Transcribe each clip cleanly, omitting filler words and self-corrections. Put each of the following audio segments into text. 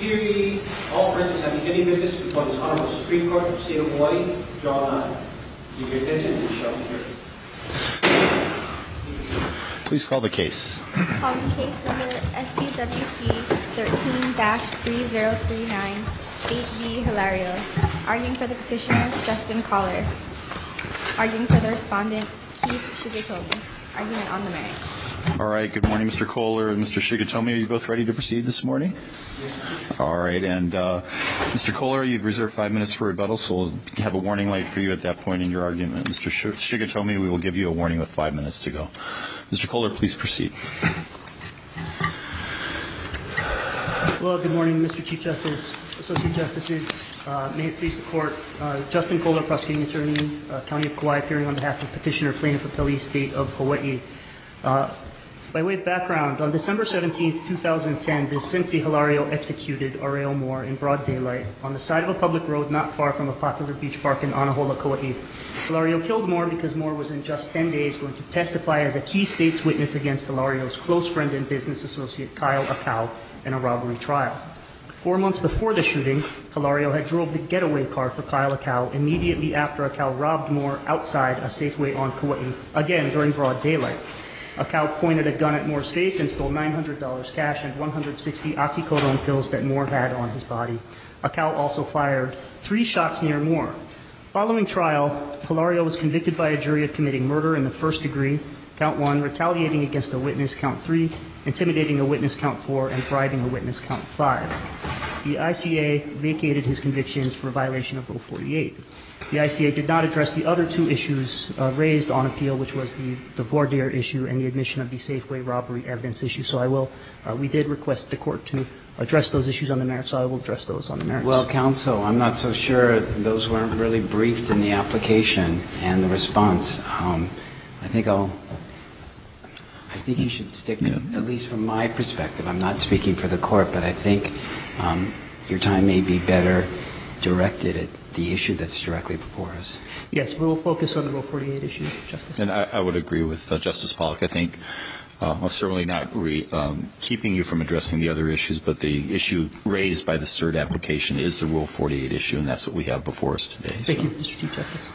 Hearing all persons having any business before this Honorable Supreme Court of the State of Hawaii, draw none. Give your attention and shall be heard. Please call the case. Calling case number SCWC 13-3039, State v. Hilario. Arguing for the petitioner, Justin Collar. Arguing for the respondent, Keith Shigetomi. Argument on the merits. All right. Good morning, Mr. Kohler and Mr. Shigetomi. Are you both ready to proceed this morning? All right. And Mr. Kohler, you've reserved 5 minutes for rebuttal, so we'll have a warning light for you at that point in your argument. Mr. Shigetomi, we will give you a warning with 5 minutes to go. Mr. Kohler, please proceed. Well, good morning, Mr. Chief Justice, Associate Justices. May it please the Court, Justin Kohler, Prosecuting Attorney, County of Kauai, appearing on behalf of Petitioner Plaintiff Appellee, State of Hawaii. By way of background, on December 17, 2010, the Cynthia Hilario executed Aureo Moore in broad daylight on the side of a public road not far from a popular beach park in Anahola, Kauai. Hilario killed Moore because Moore was in just 10 days going to testify as a key state's witness against Hilario's close friend and business associate Kyle Akau in a robbery trial. 4 months before the shooting, Hilario had drove the getaway car for Kyle Akau immediately after Akau robbed Moore outside a Safeway on Kauai, again during broad daylight. Akau pointed a gun at Moore's face and stole $900 cash and 160 oxycodone pills that Moore had on his body. Akau also fired 3 shots near Moore. Following trial, Hilario was convicted by a jury of committing murder in the first degree, count 1, retaliating against a witness, count 3, intimidating a witness, count 4, and bribing a witness, count 5. The ICA vacated his convictions for violation of Rule 48. The ICA did not address the other 2 issues raised on appeal, which was the voir dire issue and the admission of the Safeway robbery evidence issue. So we did request the Court to address those issues on the merits, so I will address those on the merits. Well, counsel, I'm not so sure those weren't really briefed in the application and the response. I think you should stick, at least from my perspective, I'm not speaking for the Court, but I think your time may be better directed at the issue that's directly before us. Yes, we will focus on the Rule 48 issue, Justice. And I would agree with Justice Pollack. I think I'm certainly not keeping you from addressing the other issues, but the issue raised by the cert application is the Rule 48 issue, and that's what we have before us today. Thank you, Mr. Chief Justice.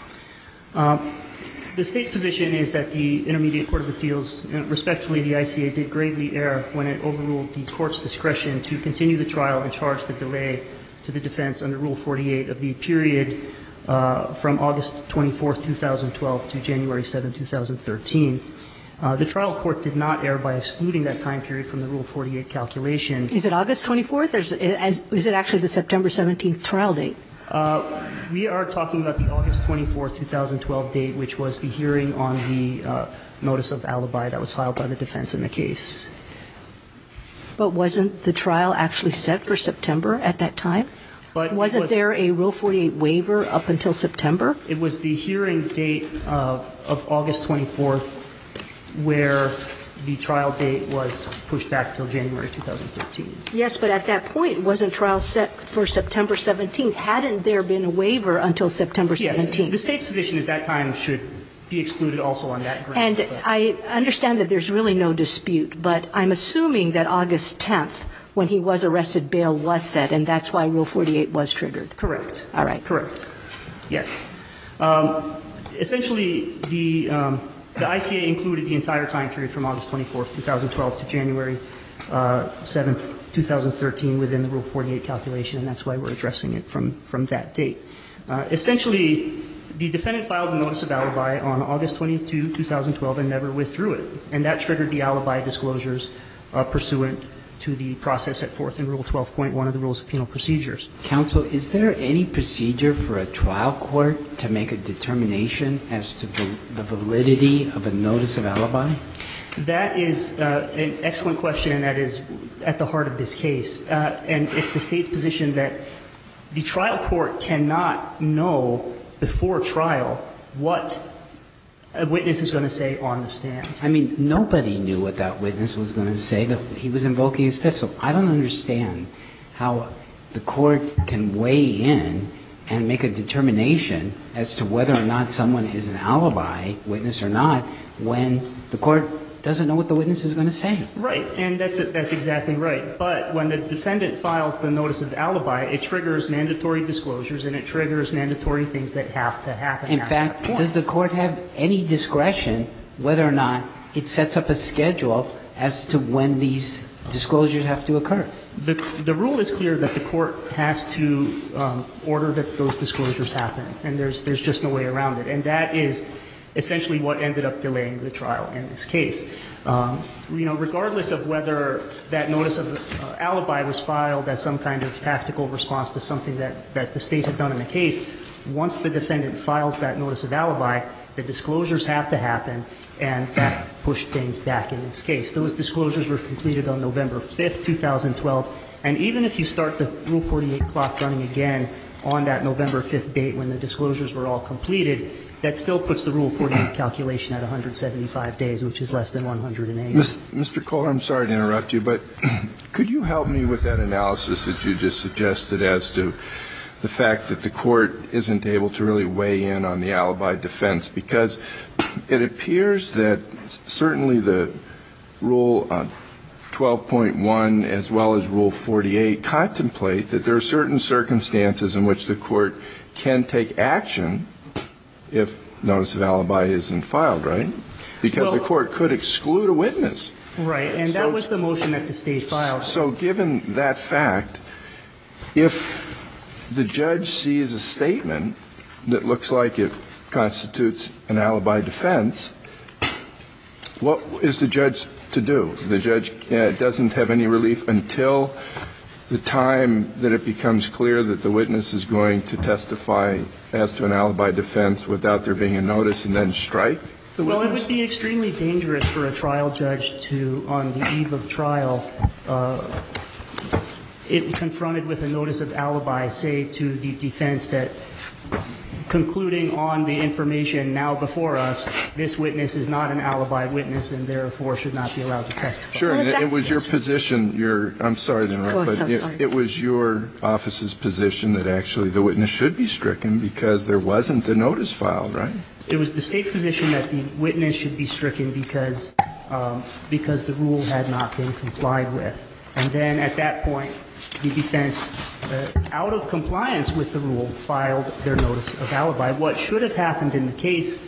The State's position is that the Intermediate Court of Appeals, respectfully, the ICA did gravely err when it overruled the Court's discretion to continue the trial and charge the delay to the defense under Rule 48 of the period from August 24, 2012 to January 7, 2013. The trial court did not err by excluding that time period from the Rule 48 calculation. Is it August 24th, or is it actually the September 17th trial date? We are talking about the August 24, 2012 date, which was the hearing on the notice of alibi that was filed by the defense in the case. But wasn't the trial actually set for September at that time? But wasn't there a Rule 48 waiver up until September? It was the hearing date of August 24th where the trial date was pushed back till January 2013. Yes, but at that point, wasn't trial set for September 17th? Hadn't there been a waiver until September 17th? Yes. The State's position is that time should be excluded also on that ground. And I understand that there's really no dispute, but I'm assuming that August 10th, when he was arrested, bail was set, and that's why Rule 48 was triggered. Correct. All right. Correct. Yes. Essentially, the ICA included the entire time period from August 24th, 2012 to January 7th, 2013 within the Rule 48 calculation, and that's why we're addressing it from that date. Essentially, the defendant filed a notice of alibi on August 22, 2012, and never withdrew it, and that triggered the alibi disclosures pursuant to the process set forth in Rule 12.1 of the Rules of Penal Procedures. Counsel, is there any procedure for a trial court to make a determination as to the validity of a notice of alibi? That is an excellent question, and that is at the heart of this case. And it's the State's position that the trial court cannot know before trial what a witness is going to say on the stand. I mean, nobody knew what that witness was going to say. He was invoking his pistol. I don't understand how the court can weigh in and make a determination as to whether or not someone is an alibi witness or not when the court doesn't know what the witness is going to say. Right, and that's exactly right. But when the defendant files the notice of alibi, it triggers mandatory disclosures and it triggers mandatory things that have to happen. In fact, does the court have any discretion whether or not it sets up a schedule as to when these disclosures have to occur? The rule is clear that the court has to order that those disclosures happen, and there's just no way around it. And that is essentially what ended up delaying the trial in this case. Regardless of whether that notice of alibi was filed as some kind of tactical response to something that the state had done in the case, once the defendant files that notice of alibi, the disclosures have to happen, and that pushed things back in this case. Those disclosures were completed on November 5th, 2012, and even if you start the Rule 48 clock running again on that November 5th date when the disclosures were all completed, that still puts the Rule 48 calculation at 175 days, which is less than 180. Mr. Kohler, I'm sorry to interrupt you, but could you help me with that analysis that you just suggested as to the fact that the court isn't able to really weigh in on the alibi defense? Because it appears that certainly the Rule 12.1 as well as Rule 48 contemplate that there are certain circumstances in which the court can take action if notice of alibi isn't filed, right? Because the court could exclude a witness. Right, and that was the motion that the state filed. So given that fact, if the judge sees a statement that looks like it constitutes an alibi defense, what is the judge to do? The judge doesn't have any relief until the time that it becomes clear that the witness is going to testify as to an alibi defense without there being a notice and then strike the witness? Well, it would be extremely dangerous for a trial judge to, on the eve of trial, it confronted with a notice of alibi, say to the defense that concluding on the information now before us, this witness is not an alibi witness and therefore should not be allowed to testify. Sure, and it was your position, I'm sorry to interrupt, but it was your office's position that actually the witness should be stricken because there wasn't a notice filed, right? It was the state's position that the witness should be stricken because the rule had not been complied with. And then at that point, the defense, out of compliance with the rule, filed their notice of alibi. What should have happened in the case,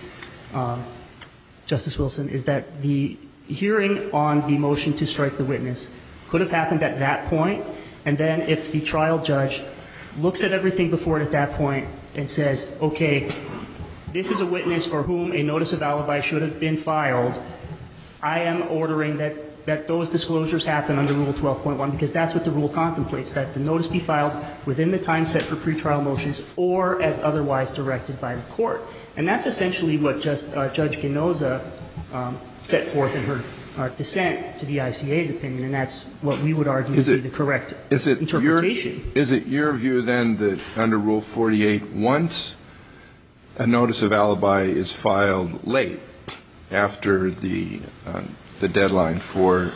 Justice Wilson, is that the hearing on the motion to strike the witness could have happened at that point, and then if the trial judge looks at everything before it at that point and says, okay, this is a witness for whom a notice of alibi should have been filed, I am ordering that those disclosures happen under Rule 12.1 because that's what the rule contemplates, that the notice be filed within the time set for pretrial motions or as otherwise directed by the court. And that's essentially what Judge Ginoza set forth in her dissent to the ICA's opinion, and that's what we would argue to be the correct interpretation. Is it your view then that under Rule 48, once a notice of alibi is filed late after the deadline for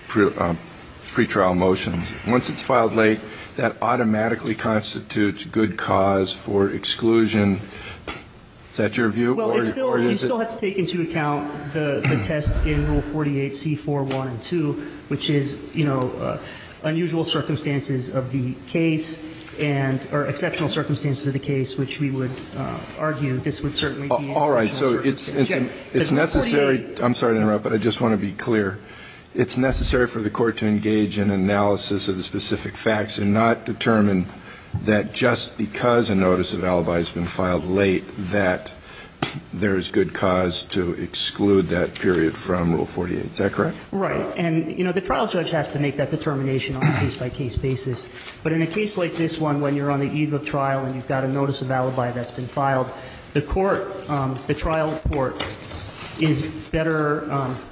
pretrial motions, once it's filed late, that automatically constitutes good cause for exclusion? Is that your view? Well, you still have to take into account the test in Rule 48, C4, 1, and 2, which is, unusual circumstances of the case or exceptional circumstances of the case, which we would argue this would certainly be. All right. So it's necessary. I'm sorry to interrupt, but I just want to be clear. It's necessary for the court to engage in analysis of the specific facts and not determine that just because a notice of alibi has been filed late that there's good cause to exclude that period from Rule 48. Is that correct? Right. And, the trial judge has to make that determination on a case-by-case basis. But in a case like this one, when you're on the eve of trial and you've got a notice of alibi that's been filed, the trial court is better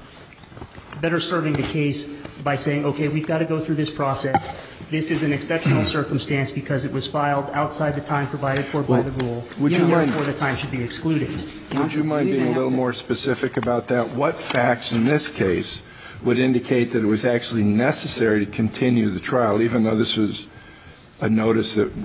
serving the case by saying, okay, we've got to go through this process. This is an exceptional circumstance because it was filed outside the time provided for by the rule. Therefore, the time should be excluded. Would you mind being a little more specific about that? What facts in this case would indicate that it was actually necessary to continue the trial, even though this was a notice that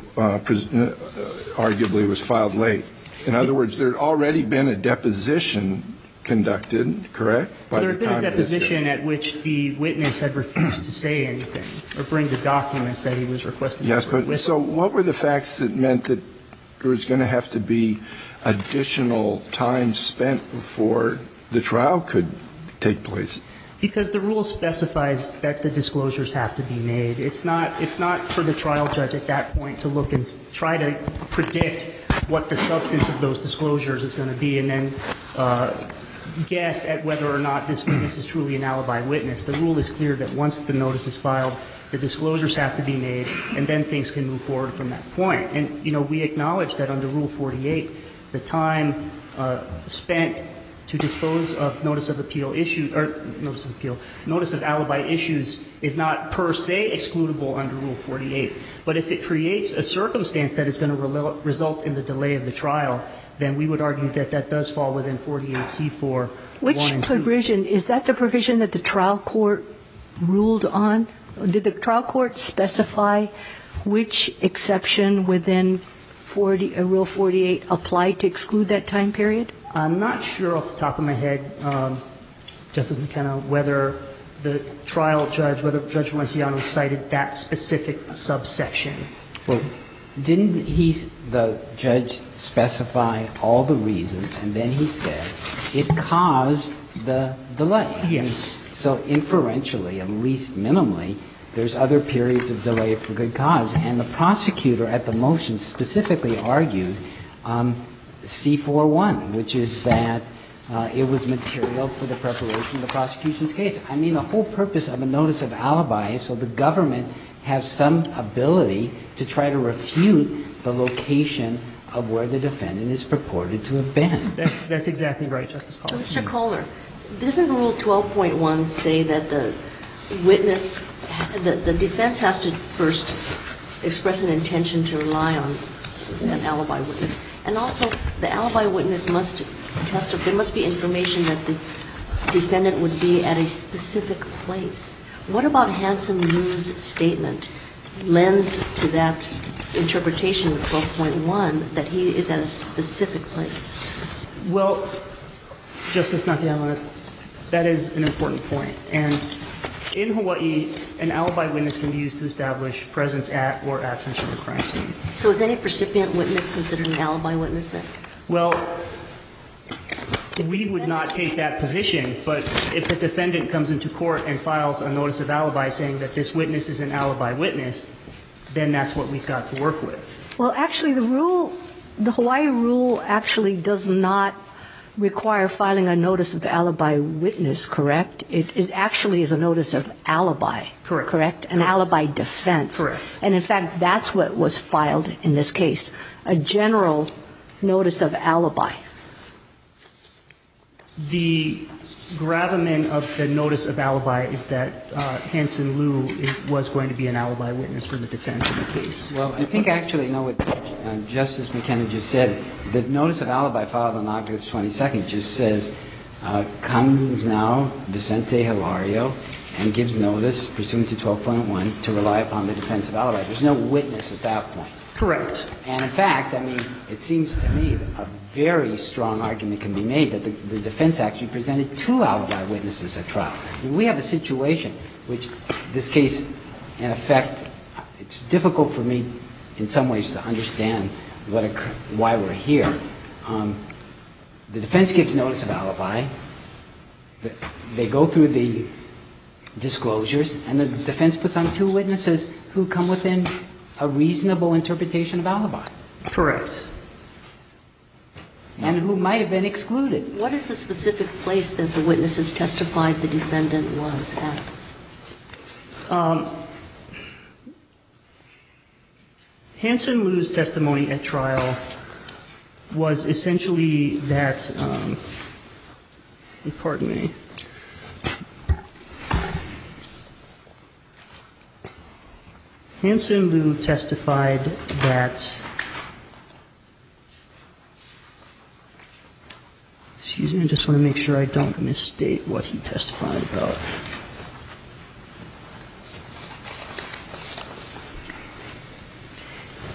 arguably was filed late? In other words, there had already been a deposition conducted, correct? By There the had been time a of this deposition hearing. at which the witness had refused to say anything or bring the documents that he was requesting. Yes, but so what were the facts that meant that there was going to have to be additional time spent before the trial could take place? Because the rule specifies that the disclosures have to be made. It's not for the trial judge at that point to look and try to predict what the substance of those disclosures is going to be and then guess at whether or not this witness is truly an alibi witness. The rule is clear that once the notice is filed, the disclosures have to be made, and then things can move forward from that point. And, you know, we acknowledge that under Rule 48, the time spent to dispose of notice of appeal issues, or notice of alibi issues is not per se excludable under Rule 48. But if it creates a circumstance that is going to result in the delay of the trial, then we would argue that that does fall within 48C4. Which provision, is that the provision that the trial court ruled on? Did the trial court specify which exception within Rule 48 applied to exclude that time period? I'm not sure off the top of my head, Justice McKenna, whether the trial judge, whether Judge Valenciano cited that specific subsection. Well, didn't the judge specify all the reasons, and then he said it caused the delay? Yes. So inferentially, at least minimally, there's other periods of delay for good cause. And the prosecutor at the motion specifically argued C4-1, which is that it was material for the preparation of the prosecution's case. I mean, the whole purpose of a notice of alibi is so the government has some ability to try to refute the location of where the defendant is purported to have been. That's exactly right, Justice Collins. Mr. Kohler, doesn't Rule 12.1 say that the witness, the defense has to first express an intention to rely on an alibi witness? And also, the alibi witness must testify. There must be information that the defendant would be at a specific place. What about Hanson Liu's statement lends to that interpretation of 12.1 that he is at a specific place? Well, Justice Nakayama, that is an important point. And in Hawaii, an alibi witness can be used to establish presence at or absence from a crime scene. So is any recipient witness considered an alibi witness then? Well, we would not take that position, but if the defendant comes into court and files a notice of alibi saying that this witness is an alibi witness, then that's what we've got to work with. Well, actually, the Hawaii rule actually does not require filing a notice of alibi witness, correct? It actually is a notice of alibi. Correct. Correct? An alibi defense. Correct. And in fact, that's what was filed in this case, a general notice of alibi. The gravamen of the notice of alibi is that Hanson Liu was going to be an alibi witness for the defense in the case. Well, I think actually, no, what Justice McKenna just said, the notice of alibi filed on August 22nd just says, comes now Vicente Hilario and gives notice pursuant to 12.1 to rely upon the defense of alibi. There's no witness at that point. Correct. And in fact, I mean, it seems to me that a very strong argument can be made that the defense actually presented two alibi witnesses at trial. I mean, we have a situation which this case, in effect, it's difficult for me in some ways to understand why we're here. The defense gives notice of alibi. They go through the disclosures, and the defense puts on two witnesses who come within a reasonable interpretation of alibi. Correct. And who might have been excluded. What is the specific place that the witnesses testified the defendant was at? Hanson Liu's testimony at trial was essentially that, pardon me. Hanson Liu testified that, excuse me, I just want to make sure I don't misstate what he testified about.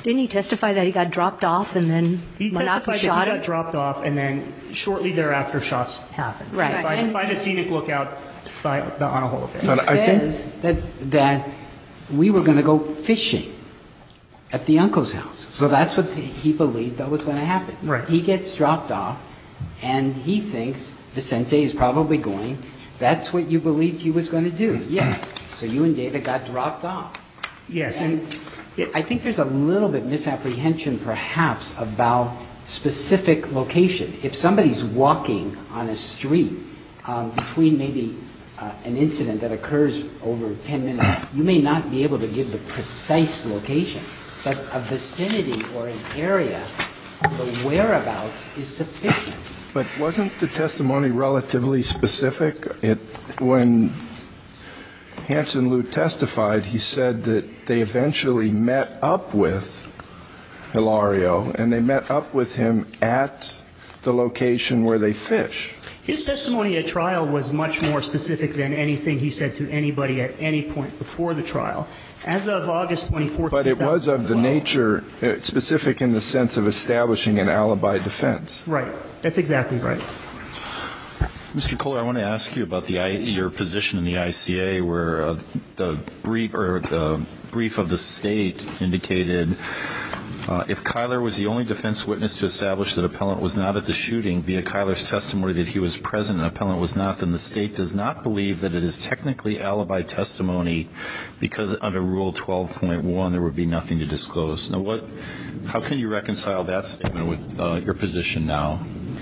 Didn't he testify that he got dropped off and then He Monaco testified shot that he him? got dropped off, and then shortly thereafter, shots happened. Right. By the scenic lookout by the Anahola Bay. He But I think- says that we were going to go fishing at the uncle's house. So that's what he believed that was going to happen. Right. He gets dropped off, and he thinks Vicente is probably going. That's what you believed he was going to do. Yes. So you and David got dropped off. Yes, And I think there's a little bit misapprehension, perhaps, about specific location. If somebody's walking on a street between maybe an incident that occurs over 10 minutes, you may not be able to give the precise location, but a vicinity or an area, the whereabouts is sufficient. But wasn't the testimony relatively specific? When Hanson Liu testified, he said that they eventually met up with Hilario, and they met up with him at the location where they fish. his testimony at trial was much more specific than anything he said to anybody at any point before the trial. As of August 24th, But it was of the 2012 nature, specific in the sense of establishing an alibi defense. Right. That's exactly right. Mr. Kohler, I want to ask you about your position in the ICA, where the brief of the state indicated if Kyler was the only defense witness to establish that appellant was not at the shooting via Kyler's testimony that he was present and appellant was not, then the state does not believe that it is technically alibi testimony because under Rule 12.1 there would be nothing to disclose. Now, how can you reconcile that statement with your position now?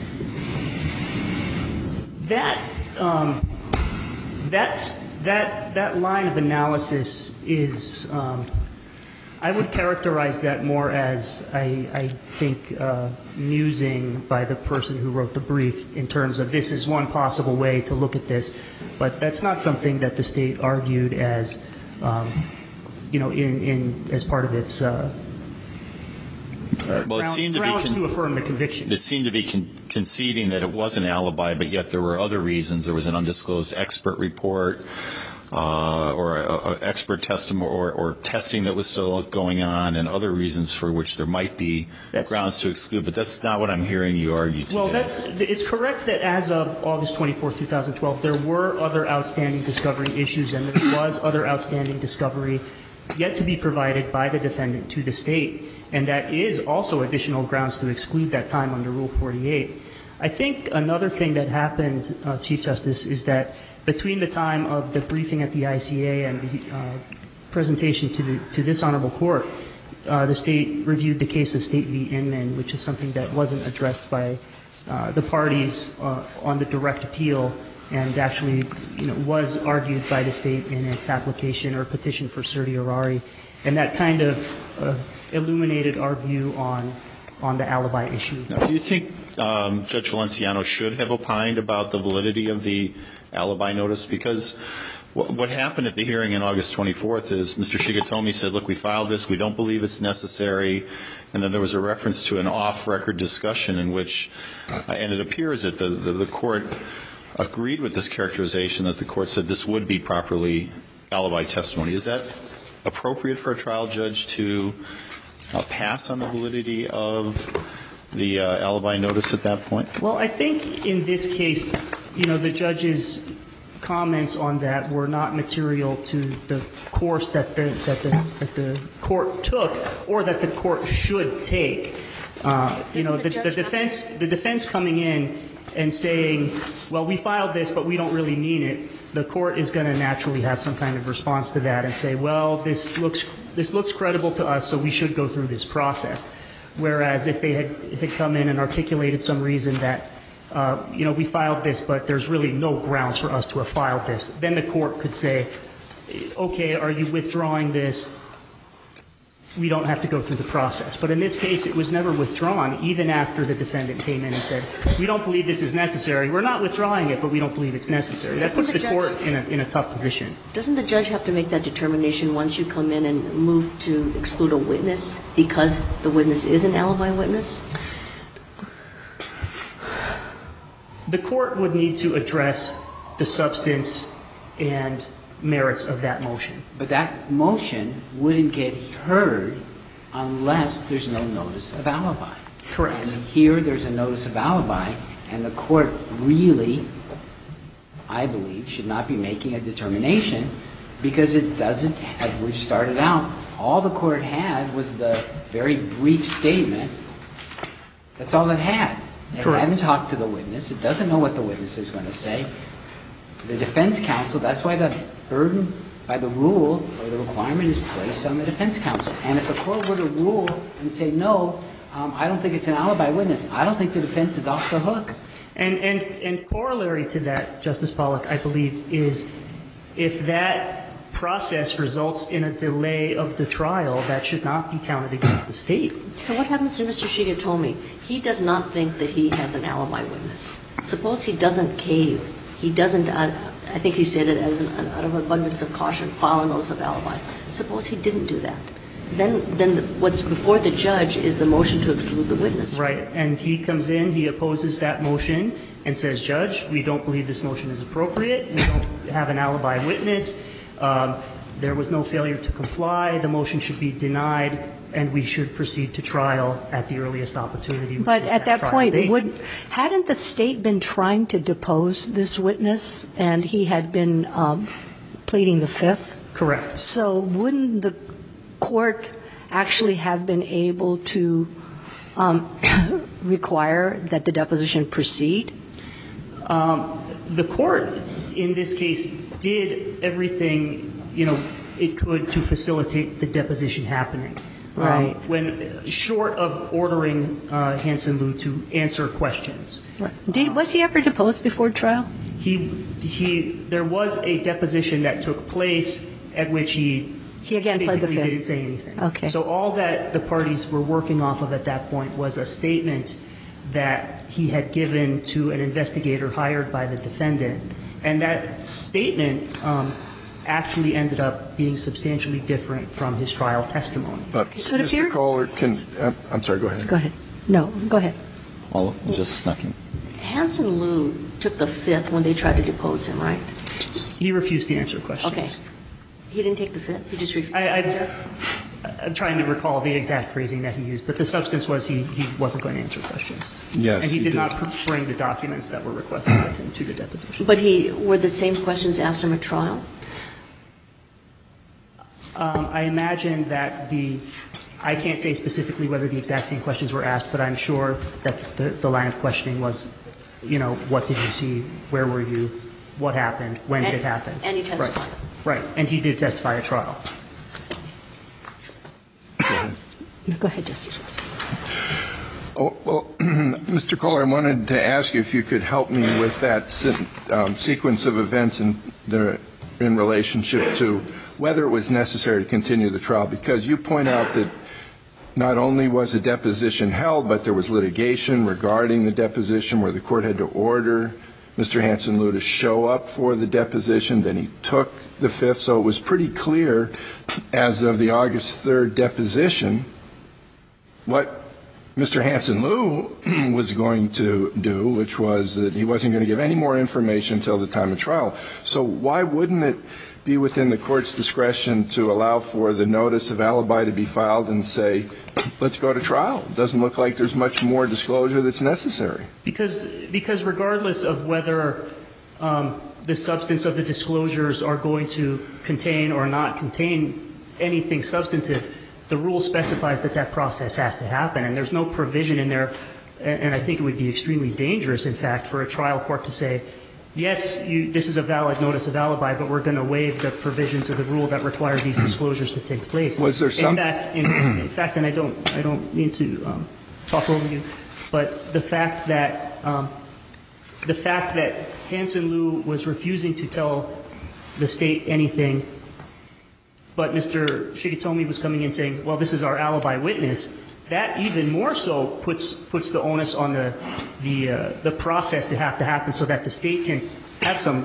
That line of analysis is, I would characterize that more as, I think, musing by the person who wrote the brief in terms of this is one possible way to look at this, but that's not something that the state argued as, as part of its grounds to affirm the conviction. It seemed to be conceding that it was an alibi, but yet there were other reasons. There was an undisclosed expert report or expert testimony or testing that was still going on and other reasons for which there might be grounds to exclude. But that's not what I'm hearing you argue today. Well, it's correct that as of August 24th, 2012, there were other outstanding discovery issues and there was other outstanding discovery yet to be provided by the defendant to the state. And that is also additional grounds to exclude that time under Rule 48. I think another thing that happened, Chief Justice, is that between the time of the briefing at the ICA and the presentation to this honorable court, the state reviewed the case of State v. Inman, which is something that wasn't addressed by the parties on the direct appeal and actually was argued by the state in its application or petition for certiorari. And that kind of illuminated our view on the alibi issue. Now, do you think Judge Valenciano should have opined about the validity of the alibi notice? Because what happened at the hearing on August 24th is Mr. Shigatomi said, look, we filed this, we don't believe it's necessary, and then there was a reference to an off-record discussion in which, and it appears that the court agreed with this characterization that the court said this would be properly alibi testimony. Is that appropriate for a trial judge to pass on the validity of the alibi notice at that point? Well, I think in this case, the judge's comments on that were not material to the course that the court took or that the court should take. The defense coming in and saying, well, we filed this, but we don't really mean it, the court is going to naturally have some kind of response to that and say, well, this looks credible to us, so we should go through this process. Whereas if they had come in and articulated some reason that, we filed this, but there's really no grounds for us to have filed this, then the court could say, okay, are you withdrawing this? We don't have to go through the process. But in this case, it was never withdrawn, even after the defendant came in and said, we don't believe this is necessary. We're not withdrawing it, but we don't believe it's necessary. That puts the court in a tough position. Doesn't the judge have to make that determination once you come in and move to exclude a witness because the witness is an alibi witness? The court would need to address the substance and merits of that motion. But that motion wouldn't get heard unless there's no notice of alibi. Correct. And here there's a notice of alibi, and the court really, I believe, should not be making a determination because it doesn't, as we've started out, all the court had was the very brief statement. That's all it had. It Correct. hadn't talked to the witness. It doesn't know what the witness is going to say. The defense counsel, that's why the burden by the rule or the requirement is placed on the defense counsel. And if the court were to rule and say, no, I don't think it's an alibi witness, I don't think the defense is off the hook. And corollary to that, Justice Pollack, I believe, is if that process results in a delay of the trial, that should not be counted against the state. So what happens to Mr. Shigetomi? He does not think that he has an alibi witness. Suppose he doesn't cave. He doesn't, I think he said it as out of abundance of caution, file a notice of alibi. Suppose he didn't do that. Then what's before the judge is the motion to exclude the witness. Right. And he comes in, he opposes that motion and says, Judge, we don't believe this motion is appropriate. We don't have an alibi witness. There was no failure to comply. The motion should be denied, and we should proceed to trial at the earliest opportunity. But at that point, hadn't the state been trying to depose this witness, and he had been pleading the fifth? Correct. So wouldn't the court actually have been able to require that the deposition proceed? The court, in this case, did everything, it could to facilitate the deposition happening. Right. When short of ordering Hansen Liu to answer questions. Right. Was he ever deposed before trial? There was a deposition that took place at which he again pled the basically fifth. didn't say anything. Okay. So all that the parties were working off of at that point was a statement that he had given to an investigator hired by the defendant. And that statement actually ended up being substantially different from his trial testimony. But So it Mr. appeared- Kohler, I'm sorry, go ahead. Go ahead. No, go ahead. I'll just snuck in. Hansen Liu took the fifth when they tried to depose him, right? He refused to answer questions. Okay. He didn't take the fifth? He just refused to answer? I'm trying to recall the exact phrasing that he used, but the substance was he wasn't going to answer questions. Yes, And he he did did. not bring the documents that were requested of him to the deposition. But were the same questions asked him at trial? I imagine that I can't say specifically whether the exact same questions were asked, but I'm sure that the line of questioning was, what did you see? Where were you? What happened? When did it happen? And he testified. Right. And he did testify at trial. Go ahead, Justice Wilson. Oh, well, Mr. Kohler, I wanted to ask you if you could help me with that sequence of events in relationship to whether it was necessary to continue the trial, because you point out that not only was a deposition held, but there was litigation regarding the deposition where the court had to order Mr. Hansen Liu to show up for the deposition. Then he took the fifth. So it was pretty clear as of the August 3rd deposition what Mr. Hansen Liu was going to do, which was that he wasn't going to give any more information until the time of trial. So why wouldn't it be within the court's discretion to allow for the notice of alibi to be filed and say, let's go to trial? It doesn't look like there's much more disclosure that's necessary. Because regardless of whether the substance of the disclosures are going to contain or not contain anything substantive, the rule specifies that process has to happen. And there's no provision in there, and I think it would be extremely dangerous, in fact, for a trial court to say, yes, this is a valid notice of alibi, but we're going to waive the provisions of the rule that require these disclosures to take place. Was there some? In fact, and I don't mean to talk over you, but the fact that Hansen Liu was refusing to tell the state anything, but Mr. Shigetomi was coming in saying, well, this is our alibi witness, that even more so puts the onus on the process to happen so that the state can have some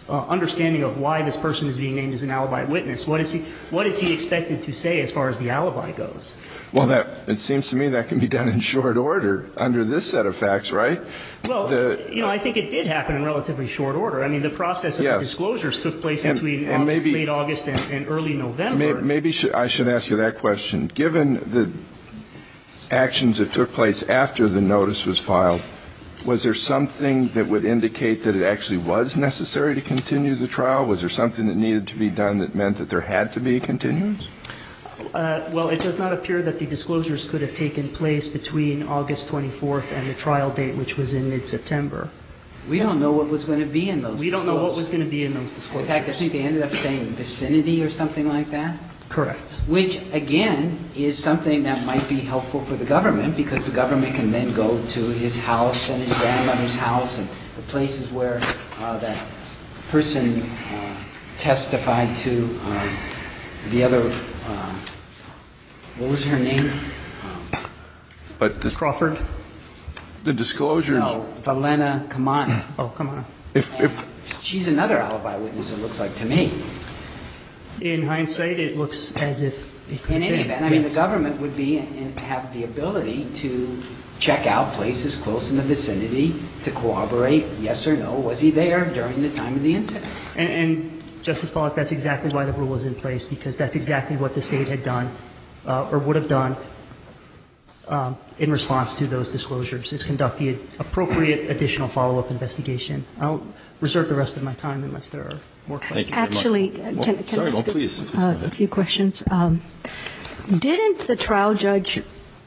understanding of why this person is being named as an alibi witness. What is he expected to say as far as the alibi goes? Well, it seems to me that can be done in short order under this set of facts, right? Well, I think it did happen in relatively short order. I mean, the process of the disclosures took place between late August and early November. Maybe I should ask you that question. Given the actions that took place after the notice was filed, was there something that would indicate that it actually was necessary to continue the trial? Was there something that needed to be done that meant that there had to be a continuance? Well, it does not appear that the disclosures could have taken place between August 24th and the trial date, which was in mid-September. We don't know what was going to be in those We don't know what was going to be in those disclosures. In fact, I think they ended up saying vicinity or something like that. Correct. Which, again, is something that might be helpful for the government, because the government can then go to his house and his grandmother's house and the places where that person testified to the other, what was her name? But Crawford? The disclosures. No, Valena Kamana. Oh, come on. If she's another alibi witness, it looks like to me. In hindsight, it looks as if it could In have any been. event, I mean, the government would be and have the ability to check out places close in the vicinity to corroborate, yes or no, was he there during the time of the incident? And Justice Pollack, that's exactly why the rule is in place, because that's exactly what the state had done or would have done in response to those disclosures, is conduct the appropriate additional follow-up investigation. I'll reserve the rest of my time unless there are more questions. Actually, can I ask a few questions? Didn't the trial judge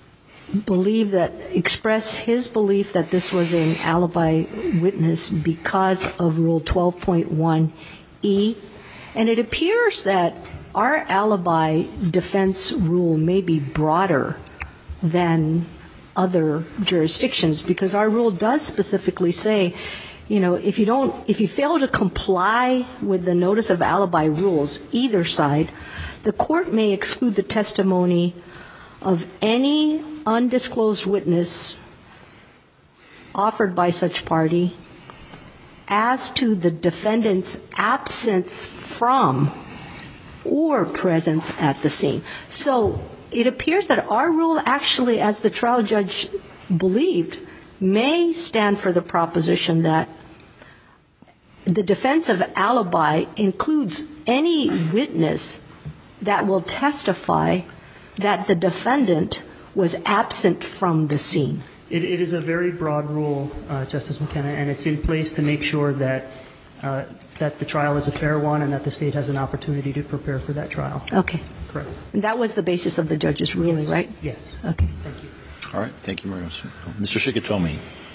express his belief that this was an alibi witness because of Rule 12.1E? And it appears that our alibi defense rule may be broader than other jurisdictions, because our rule does specifically say, if you fail to comply with the notice of alibi rules, either side, the court may exclude the testimony of any undisclosed witness offered by such party as to the defendant's absence from or presence at the scene. So it appears that our rule actually, as the trial judge believed, may stand for the proposition that the defense of alibi includes any witness that will testify that the defendant was absent from the scene. It is a very broad rule, Justice McKenna, and it's in place to make sure that the trial is a fair one and that the state has an opportunity to prepare for that trial. Okay. Correct. And that was the basis of the judge's ruling, Yes. right? Yes. Okay. Thank you. All right. Thank you, Mario. Mr. Shigatomi.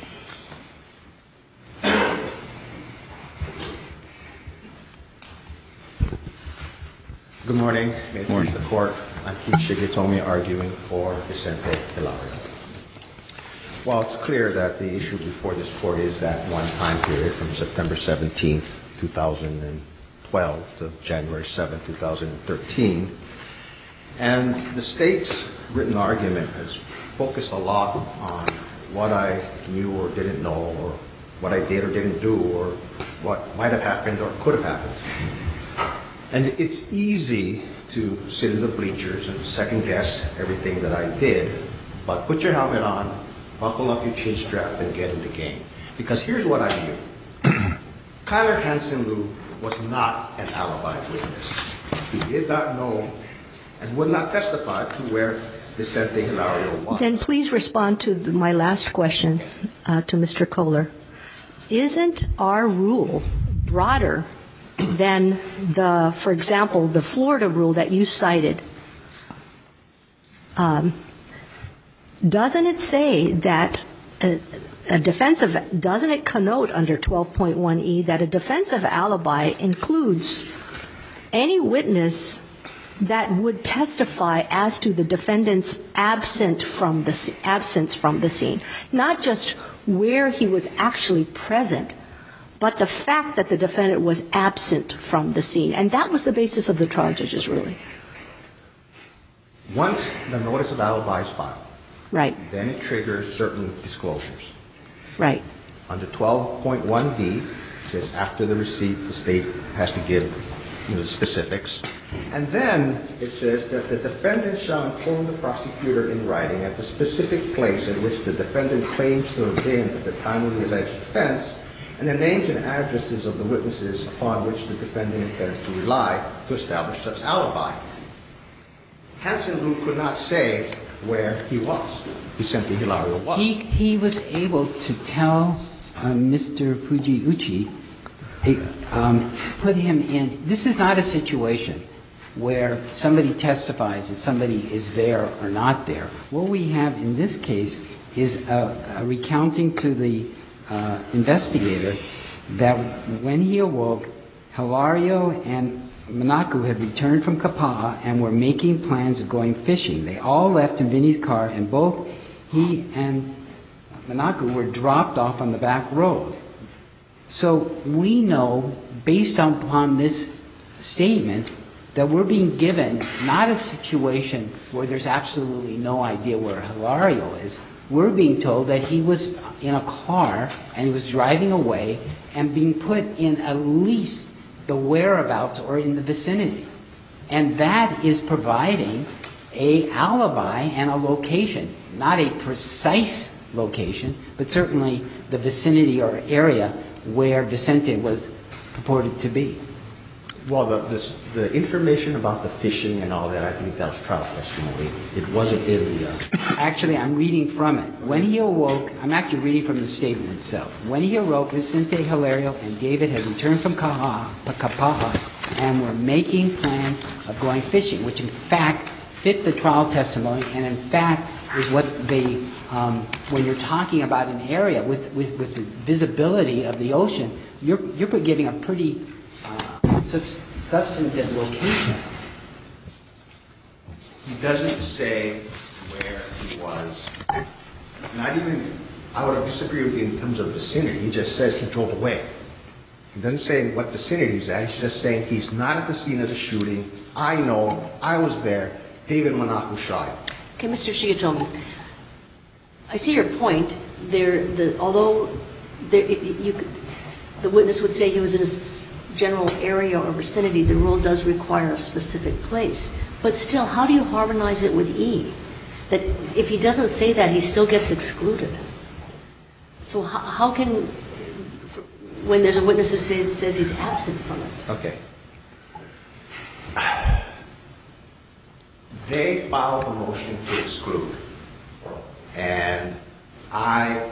Good morning. May it please the Court. I'm Keith Shigatomi, arguing for Vicente Hilario. While it's clear that the issue before this Court is that one time period from September 17th, 2012 to January 7, 2013, and the state's written argument has focused a lot on what I knew or didn't know, or what I did or didn't do, or what might have happened or could have happened. And it's easy to sit in the bleachers and second-guess everything that I did, but put your helmet on, buckle up your chin strap, and get in the game. Because here's what I knew. Kyler Hansen-Liu was not an alibi witness. He did not know and would not testify to where Vicente Hilario was. Then please respond to my last question to Mr. Kohler. Isn't our rule broader than for example, the Florida rule that you cited? Doesn't it say that doesn't it connote under 12.1E that a defensive alibi includes any witness that would testify as to the defendant's absence from the scene, not just where he was actually present, but the fact that the defendant was absent from the scene. And that was the basis of the trial judge's ruling. Once the notice of alibi is filed, right, then it triggers certain disclosures. Right. Under 12.1b, says after the receipt, the state has to give specifics. And then it says that the defendant shall inform the prosecutor in writing at the specific place in which the defendant claims to have been at the time of the alleged offense, and the names and addresses of the witnesses upon which the defendant intends to rely to establish such alibi. Hansen Liu could not say where he was. Vicente Hilario was. He was able to tell Mr. Fujiuchi, put him in. This is not a situation where somebody testifies that somebody is there or not there. What we have in this case is a recounting to the investigator that when he awoke, Hilario and Manaku had returned from Kapa'a and were making plans of going fishing. They all left in Vinny's car, and both he and Manaku were dropped off on the back road. So we know, based upon this statement, that we're being given not a situation where there's absolutely no idea where Hilario is. We're being told that he was in a car and he was driving away and being put in at least the whereabouts or in the vicinity. And that is providing a alibi and a location, not a precise location, but certainly the vicinity or area where Vicente was purported to be. Well, the information about the fishing and all that, I think that was trial testimony. It wasn't in the... Actually, I'm reading from it. When he awoke, I'm actually reading from the statement itself. When he awoke, Vicente Hilario and David had returned from Kapa'a and were making plans of going fishing, which in fact fit the trial testimony and in fact is what they, when you're talking about an area with the visibility of the ocean, you're giving a pretty substantive location. He doesn't say where he was. Not even, I would disagree with you in terms of vicinity. He just says he drove away. He doesn't say what vicinity he's at. He's just saying he's not at the scene of the shooting. I know. I was there. David Manaku shot him. Okay, Mr. Shigetomi, I see your point. Although the witness would say he was in a general area or vicinity, the rule does require a specific place. But still, how do you harmonize it with E? That if he doesn't say that, he still gets excluded. So how can, when there's a witness who says he's absent from it? Okay. They filed a motion to exclude. And I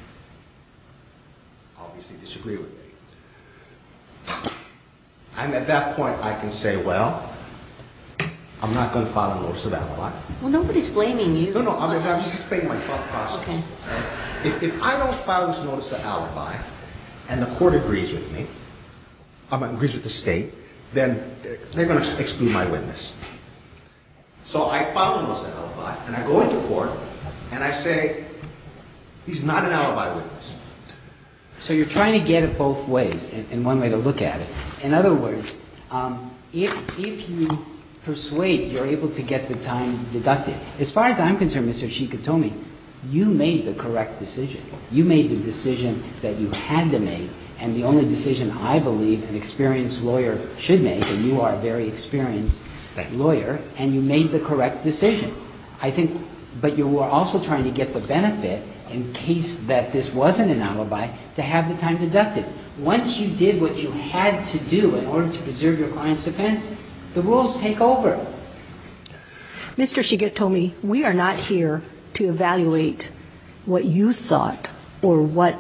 obviously disagree with it. And at that point, I can say, well, I'm not going to file a notice of alibi. Well, nobody's blaming you. No, I'm just explaining my thought process. Okay. If I don't file this notice of alibi, and the court agrees with me, agrees with the state, then they're going to exclude my witness. So I file a notice of alibi, and I go into court, and I say, he's not an alibi witness. So you're trying to get it both ways, in one way to look at it. In other words, if you persuade, you're able to get the time deducted. As far as I'm concerned, Mr. Shigetomi, you made the correct decision. You made the decision that you had to make, and the only decision I believe an experienced lawyer should make, and you are a very experienced lawyer, and you made the correct decision. I think, but you were also trying to get the benefit, in case that this wasn't an alibi, to have the time deducted. Once you did what you had to do in order to preserve your client's defense, the rules take over. Mr. Shigetomi, we are not here to evaluate what you thought or what,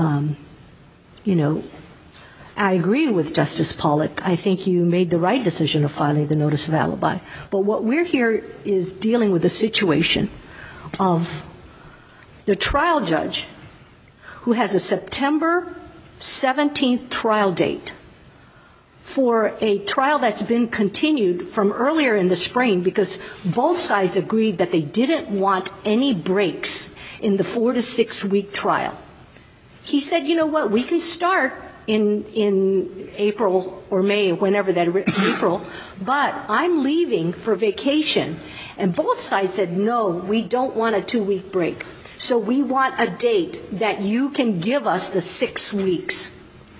I agree with Justice Pollack. I think you made the right decision of filing the notice of alibi. But what we're here is dealing with the situation of the trial judge who has a September 17th trial date for a trial that's been continued from earlier in the spring because both sides agreed that they didn't want any breaks in the 4 to 6 week trial. He said, you know what, we can start in April or May, whenever that April, but I'm leaving for vacation. And both sides said, no, we don't want a 2-week break. So we want a date that you can give us the 6 weeks.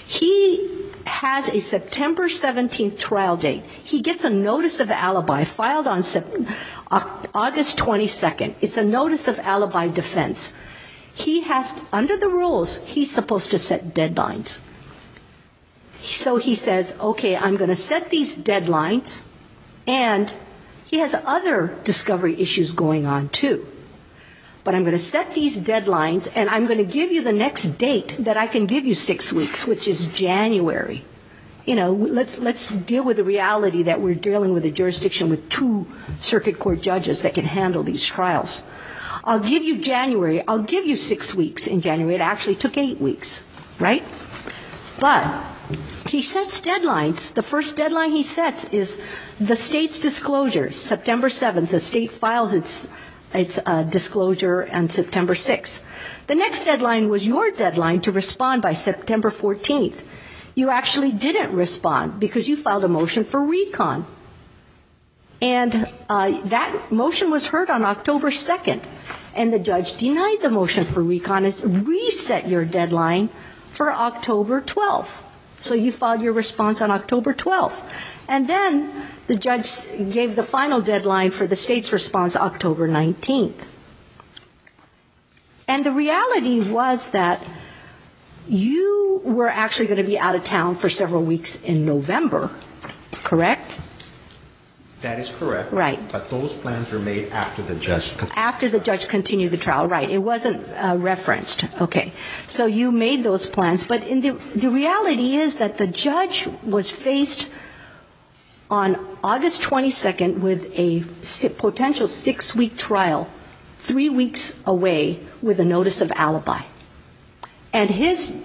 He has a September 17th trial date. He gets a notice of alibi filed on August 22nd. It's a notice of alibi defense. He has, under the rules, he's supposed to set deadlines. So he says, okay, I'm going to set these deadlines, and he has other discovery issues going on too. But I'm going to set these deadlines, and I'm going to give you the next date that I can give you 6 weeks, which is January. You know, let's deal with the reality that we're dealing with a jurisdiction with 2 circuit court judges that can handle these trials. I'll give you January. I'll give you 6 weeks in January. It actually took 8 weeks, right? But he sets deadlines. The first deadline he sets is the state's disclosure. September 7th, the state files its disclosure on September 6th. The next deadline was your deadline to respond by September 14th. You actually didn't respond because you filed a motion for recon. And that motion was heard on October 2nd. And the judge denied the motion for recon and reset your deadline for October 12th. So you filed your response on October 12th. And then the judge gave the final deadline for the state's response October 19th. And the reality was that you were actually going to be out of town for several weeks in November, correct? That is correct. Right. But those plans were made after the judge continued. After the judge continued the trial, right. It wasn't referenced. Okay. So you made those plans. But the reality is that the judge was faced on August 22nd with a potential 6-week trial, 3 weeks away with a notice of alibi. And he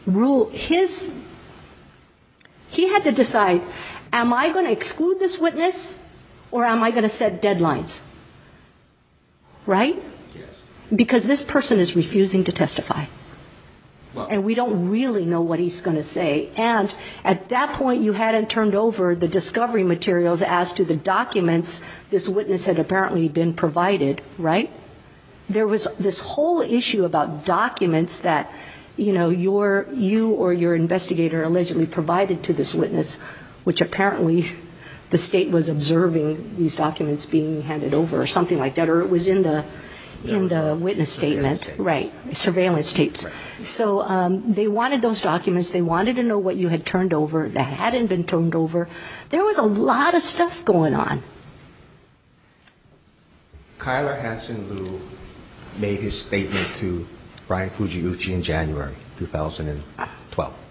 had to decide, am I going to exclude this witness or am I going to set deadlines? Right? Yes. Because this person is refusing to testify. Well, And we don't really know what he's going to say. And at that point, you hadn't turned over the discovery materials as to the documents this witness had apparently been provided, right? There was this whole issue about documents that, you or your investigator allegedly provided to this witness, which apparently the state was observing these documents being handed over or something like that, or it was in the witness statement, right, surveillance tapes. Right. So they wanted those documents. They wanted to know what you had turned over that hadn't been turned over. There was a lot of stuff going on. Kyler Hansen Liu made his statement to Brian Fujiuchi in January 2012.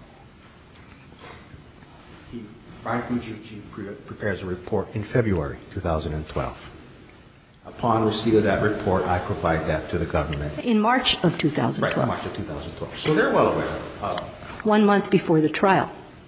Brian Fujiuchi prepares a report in February 2012. Upon receipt of that report, I provide that to the government. In March of 2012. Right, March of 2012. So they're well aware. 1 month before the trial.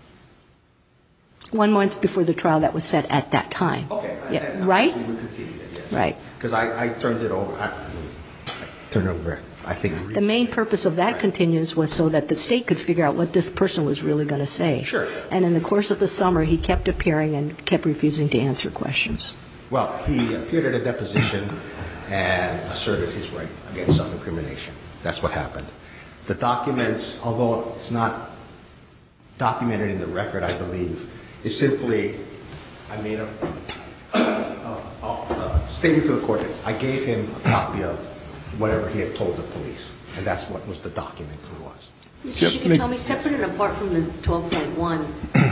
1 month before the trial that was set at that time. Okay. Yeah, right? We continued it, yes. Right. Because I turned it over. I turned it over, I think. The main purpose of that continuance was so that the state could figure out what this person was really going to say. Sure. And in the course of the summer, he kept appearing and kept refusing to answer questions. Well, he appeared at a deposition and asserted his right against self-incrimination. That's what happened. The documents, although it's not documented in the record, I believe, is simply, I made a statement to the court. I gave him a copy of whatever he had told the police, and that's what was the document he was. Mr. Shikitomi, separate and apart from the 12.1,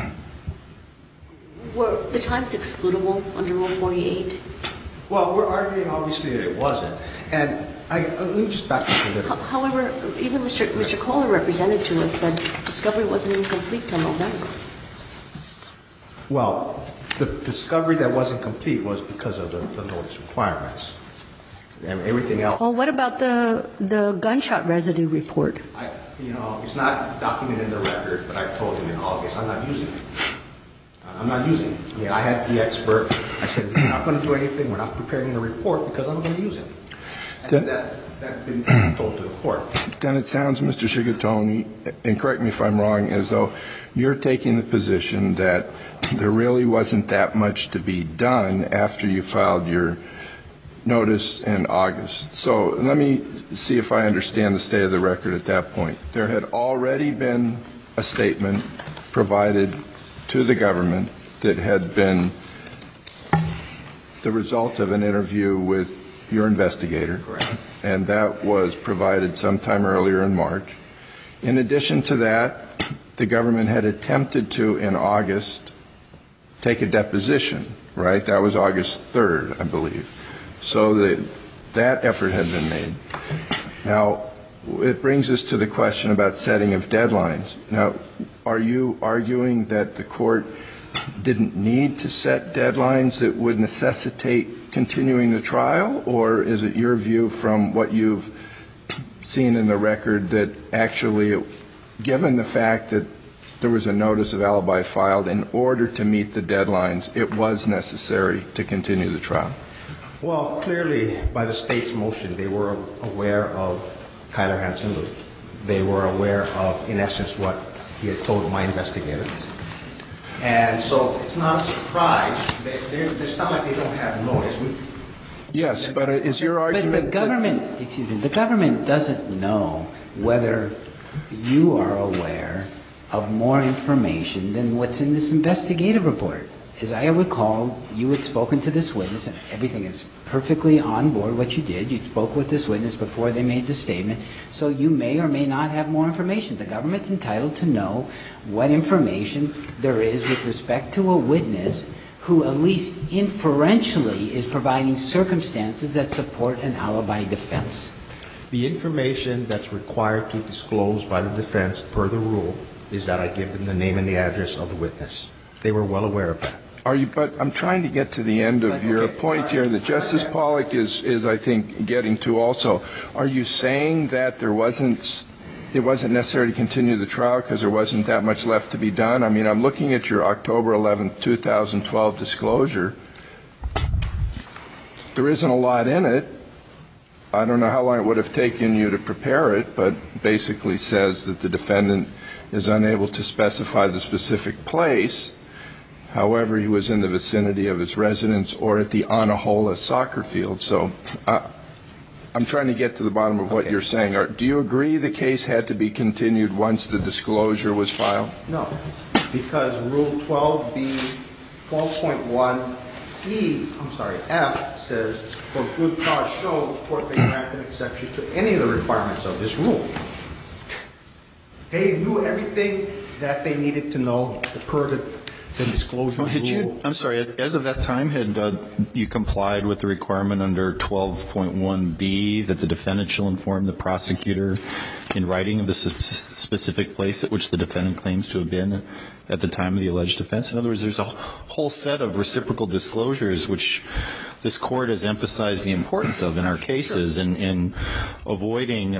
were the times excludable under Rule 48? Well, we're arguing, obviously, that it wasn't. And let me just back up a little. However, even Mr. Kohler represented to us that discovery wasn't even complete till November. Well, the discovery that wasn't complete was because of the notice requirements. And everything else. Well, what about the gunshot residue report? It's not documented in the record, but I told him in August, I'm not using it. I'm not using it. I mean, I had the expert. I said, we're not going to do anything. We're not preparing the report because I'm going to use it. And that's been told to the court. Then it sounds, Mr. Shigatomi, and correct me if I'm wrong, as though you're taking the position that there really wasn't that much to be done after you filed your notice in August. So let me see if I understand the state of the record at that point. There had already been a statement provided to the government that had been the result of an interview with your investigator. Correct. And that was provided sometime earlier in March. In addition to that, the government had attempted to, in August, take a deposition, right? That was August 3rd, I believe. So that effort had been made. Now, it brings us to the question about setting of deadlines. Now, are you arguing that the court didn't need to set deadlines that would necessitate continuing the trial, or is it your view from what you've seen in the record that actually, given the fact that there was a notice of alibi filed, in order to meet the deadlines, it was necessary to continue the trial? Well, clearly, by the state's motion, they were aware of Kyler Hansen-Liu. They were aware of, in essence, what he had told my investigator. And so it's not a surprise. It's not like they don't have notice. Yes, but is your argument... But the government doesn't know whether you are aware of more information than what's in this investigative report. As I recall, you had spoken to this witness, and everything is perfectly on board what you did. You spoke with this witness before they made the statement, so you may or may not have more information. The government's entitled to know what information there is with respect to a witness who, at least inferentially, is providing circumstances that support an alibi defense. The information that's required to disclose by the defense per the rule is that I give them the name and the address of the witness. They were well aware of that. But I'm trying to get to the end of your point here that Justice Pollack is, I think, getting to also. Are you saying that it wasn't necessary to continue the trial because there wasn't that much left to be done? I mean, I'm looking at your October 11, 2012 disclosure. There isn't a lot in it. I don't know how long it would have taken you to prepare it, but basically says that the defendant is unable to specify the specific place. However, he was in the vicinity of his residence or at the Anahola soccer field. So I'm trying to get to the bottom of what you're saying. Do you agree the case had to be continued once the disclosure was filed? No, because Rule 12B, 12.1F says, for good cause shown, the court may grant an exception to any of the requirements of this rule. They knew everything that they needed to know per the disclosure rule. I'm sorry, as of that time, had you complied with the requirement under 12.1B that the defendant shall inform the prosecutor in writing of the specific place at which the defendant claims to have been at the time of the alleged offense? In other words, there's a whole set of reciprocal disclosures which this court has emphasized the importance of in our cases in avoiding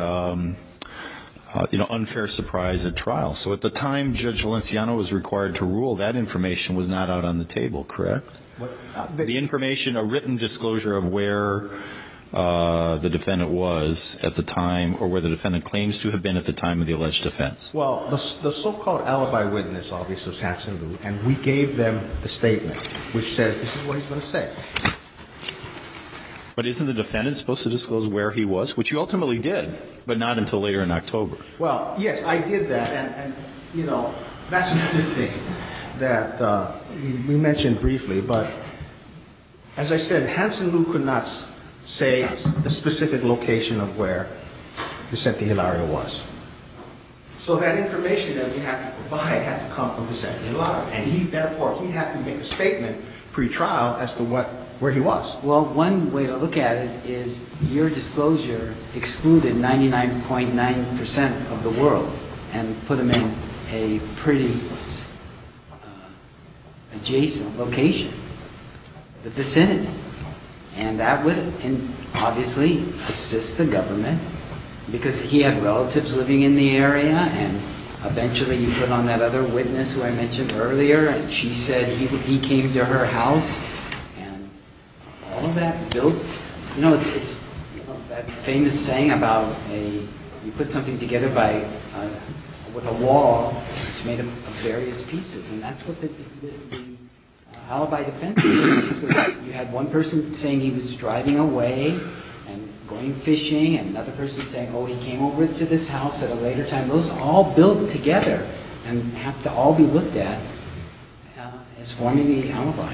unfair surprise at trial. So at the time Judge Valenciano was required to rule, that information was not out on the table, correct? The information, a written disclosure of where the defendant was at the time, or where the defendant claims to have been at the time of the alleged offense. Well, the so-called alibi witness, obviously, was Hansen-Liu, and we gave them the statement, which said this is what he's going to say. But isn't the defendant supposed to disclose where he was, which you ultimately did, but not until later in October? Well, yes, I did that, and that's another thing that we mentioned briefly, but as I said, Hansen-Liu could not say the specific location of where Vicente Hilario was. So that information that we had to provide had to come from Vicente Hilario, and therefore he had to make a statement pre-trial as to where he was. Well, one way to look at it is your disclosure excluded 99.9% of the world and put them in a pretty adjacent location, the vicinity. And that would obviously assist the government because he had relatives living in the area, and eventually you put on that other witness who I mentioned earlier, and she said he came to her house. All of that built, it's that famous saying about you put something together with a wall, it's made of various pieces, and that's what the alibi defense is. You had one person saying he was driving away and going fishing, and another person saying, he came over to this house at a later time. Those all built together and have to all be looked at as forming the alibi.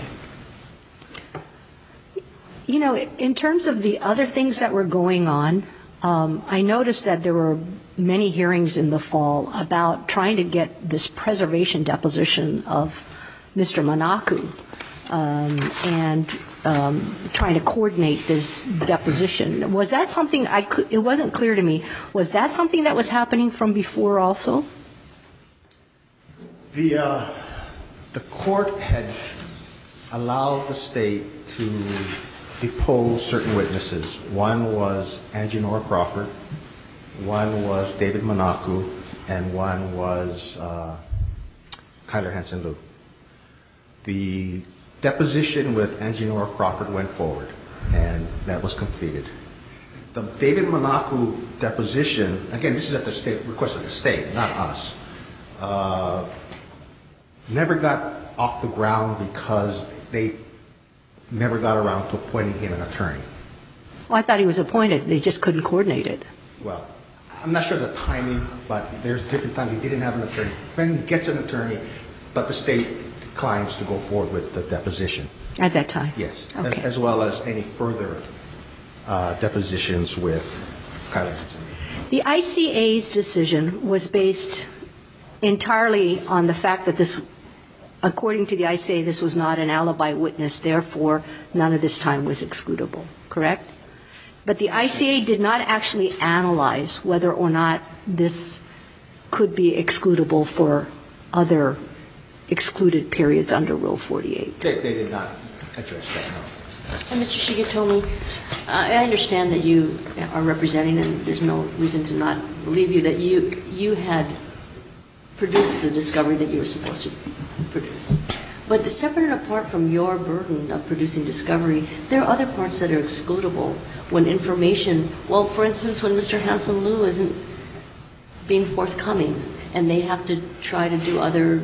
You know, in terms of the other things that were going on, I noticed that there were many hearings in the fall about trying to get this preservation deposition of Mr. Manaku and trying to coordinate this deposition. Was that something it wasn't clear to me. Was that something that was happening from before also? The court had allowed the state to depose certain witnesses. One was Angie Nora Crawford, one was David Manaku, and one was Kyler Hansen Liu. The deposition with Angie Nora Crawford went forward, and that was completed. The David Manaku deposition, again, this is at the state request of the state, not us, never got off the ground because they never got around to appointing him an attorney. Well, I thought he was appointed. They just couldn't coordinate it. Well, I'm not sure the timing, but there's different times he didn't have an attorney. Then he gets an attorney, but the state declines to go forward with the deposition. At that time? Yes, Okay. as well as any further depositions with Kyler Hansen. The ICA's decision was based entirely on the fact that this, according to the ICA, this was not an alibi witness, therefore none of this time was excludable, correct? But the ICA did not actually analyze whether or not this could be excludable for other excluded periods under Rule 48. They did not address that, no. And Mr. Shigetomi, I understand that you are representing, and there's no reason to not believe you, that you had produced the discovery that you were supposed to produce. But separate and apart from your burden of producing discovery, there are other parts that are excludable when information, well, for instance, when Mr. Hansen Liu isn't being forthcoming and they have to try to do other,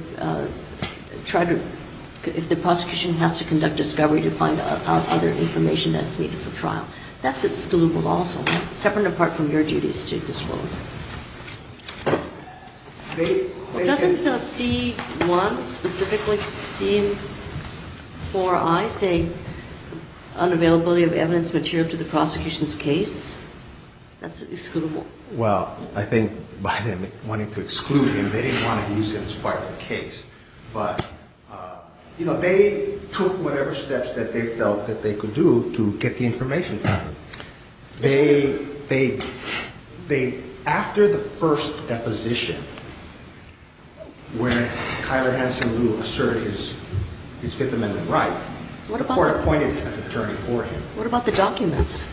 if the prosecution has to conduct discovery to find out other information that's needed for trial. That's excludable also, right? Separate and apart from your duties to disclose. Doesn't C1, specifically C4I, say unavailability of evidence material to the prosecution's case? That's excludable. Well, I think by them wanting to exclude him, they didn't want to use him as part of the case. But, they took whatever steps that they felt that they could do to get the information from him. They after the first deposition, where Kyler Hansen Liu asserted his Fifth Amendment right, the court appointed an attorney for him. What about the documents?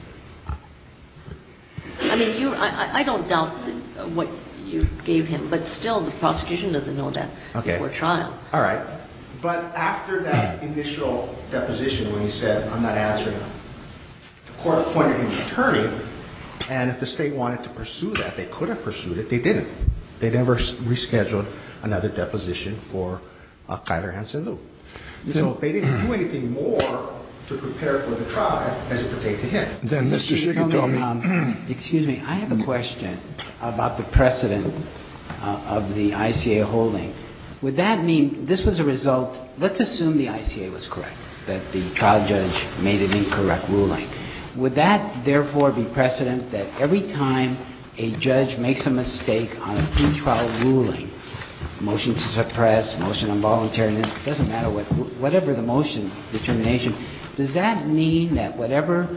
I mean, I don't doubt what you gave him, but still the prosecution doesn't know that before trial. All right. But after that initial deposition when he said, I'm not answering, the court appointed him an attorney, and if the state wanted to pursue that, they could have pursued it. They didn't. They never rescheduled another deposition for Kyler Hansen Liu. So they didn't do anything more to prepare for the trial as it pertained to him. Then Mr. Shigetomi. Excuse me, I have a question about the precedent of the ICA holding. Would that mean this was a result, let's assume the ICA was correct, that the trial judge made an incorrect ruling. Would that therefore be precedent that every time a judge makes a mistake on a pretrial ruling, motion to suppress, motion on voluntariness, doesn't matter whatever the motion determination, does that mean that whatever,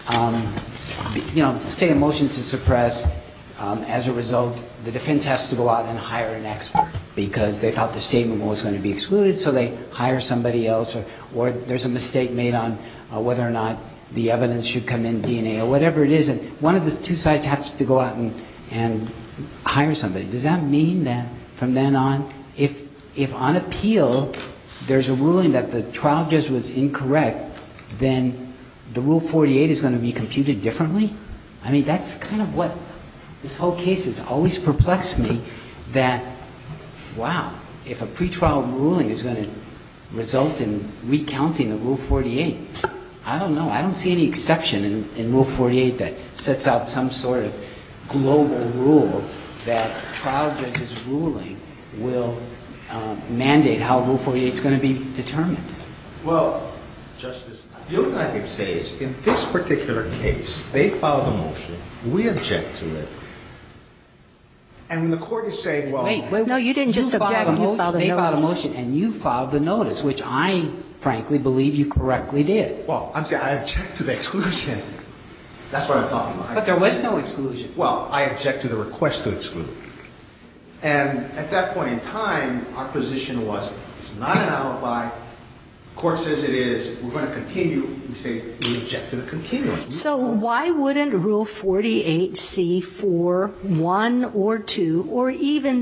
say a motion to suppress, as a result, the defense has to go out and hire an expert because they thought the statement was going to be excluded, so they hire somebody else, or there's a mistake made on whether or not the evidence should come in DNA or whatever it is, and one of the two sides has to go out and hire somebody. Does that mean that from then on, if on appeal there's a ruling that the trial judge was incorrect, then the Rule 48 is going to be computed differently? I mean, that's kind of what this whole case has always perplexed me, that, wow, if a pretrial ruling is going to result in recounting the Rule 48, I don't know. I don't see any exception in Rule 48 that sets out some sort of global rule that trial judge's ruling will mandate how Rule 48 is going to be determined. Well, Justice, the only thing I can say is, in this particular case, they filed a motion, we object to it, and when the court is saying, well... Wait. No, you didn't just object, you filed a They filed a notice. motion, and you filed the notice, which I frankly believe you correctly did. Well, I'm saying I object to the exclusion. That's what I'm talking about. But there was no exclusion. Well, I object to the request to exclude. And at that point in time, our position was, it's not an alibi. Court says it is. We're going to continue. We say we object to the continuance. So why wouldn't Rule 48C4, 1 or 2, or even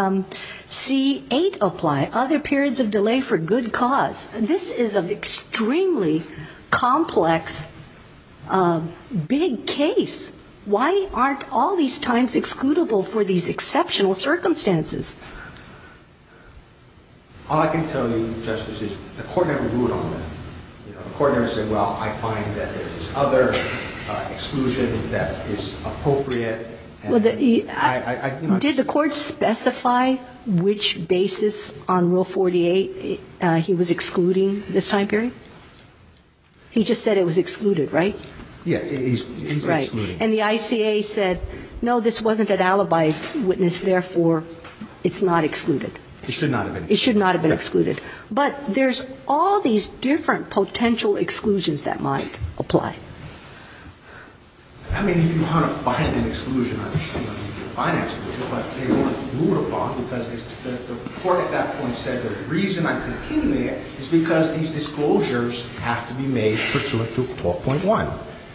C8 apply? Other periods of delay for good cause. This is an extremely complex, big case. Why aren't all these times excludable for these exceptional circumstances? All I can tell you, Justice, is the court never ruled on that. You know, the court never said, well, I find that there's this other exclusion that is appropriate. And Well, did the court specify which basis on Rule 48 he was excluding this time period? He just said it was excluded, right? Yeah, he's Right. excluding. And the ICA said, no, this wasn't an alibi witness, therefore it's not excluded. It should not have been. It should not have been excluded. But there's all these different potential exclusions that might apply. I mean, if you want to find an exclusion, I'm sure you can find an exclusion, but they weren't ruled upon because the court at that point said the reason I'm continuing it is because these disclosures have to be made pursuant to 12.1.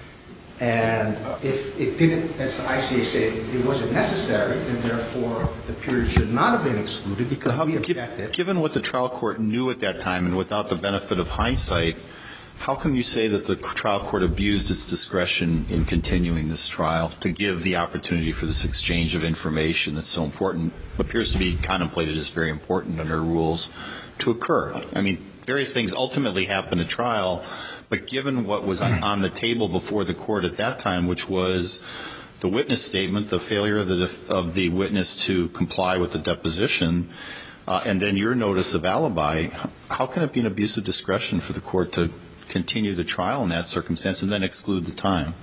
And if it didn't, as the ICA said, it wasn't necessary, then therefore the period should not have been excluded because we objected. Given what the trial court knew at that time and without the benefit of hindsight, how can you say that the trial court abused its discretion in continuing this trial to give the opportunity for this exchange of information that's so important, appears to be contemplated as very important under rules, to occur? I mean, various things ultimately happen at trial, but given what was on the table before the court at that time, which was the witness statement, the failure of the witness to comply with the deposition, and then your notice of alibi, how can it be an abuse of discretion for the court to continue the trial in that circumstance and then exclude the time?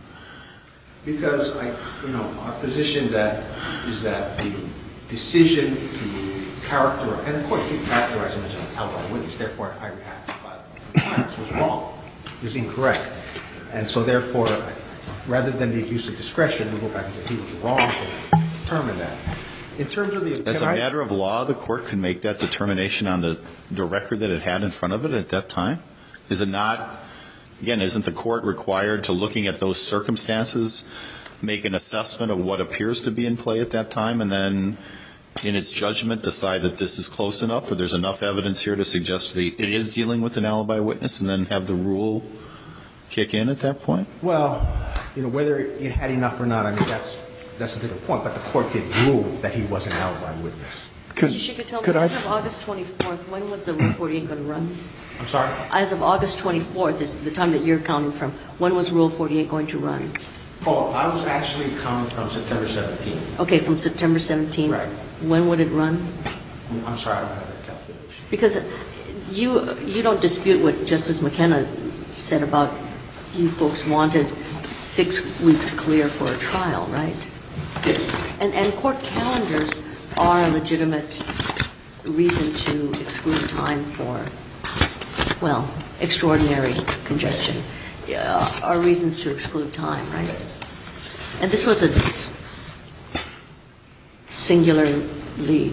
Because our position is that the decision to characterize, and the court did characterize him as an alibi witness, therefore I have to file compliance was wrong. It was incorrect. And so therefore, rather than the abuse of discretion, we go back and say he was wrong to determine that. In terms of the... As a matter of law, the court could make that determination on the record that it had in front of it at that time? Is it not, again, isn't the court required to, looking at those circumstances, make an assessment of what appears to be in play at that time, and then in its judgment decide that this is close enough or there's enough evidence here to suggest that it is dealing with an alibi witness, and then have the rule kick in at that point? Well, whether it had enough or not, I mean, that's a different point. But the court did rule that he was an alibi witness. Mr. Shikatome, as of August 24th, when was the Rule 48 going to run? I'm sorry? As of August 24th is the time that you're counting from. When was Rule 48 going to run? Oh, I was actually counting from September 17th. Okay, from September 17th. Right. When would it run? I'm sorry, I don't have that calculation. Because you don't dispute what Justice McKenna said about you folks wanted 6 weeks clear for a trial, right? Yes. And court calendars are a legitimate reason to exclude time for, well, extraordinary congestion. Are reasons to exclude time, right? And this was a singularly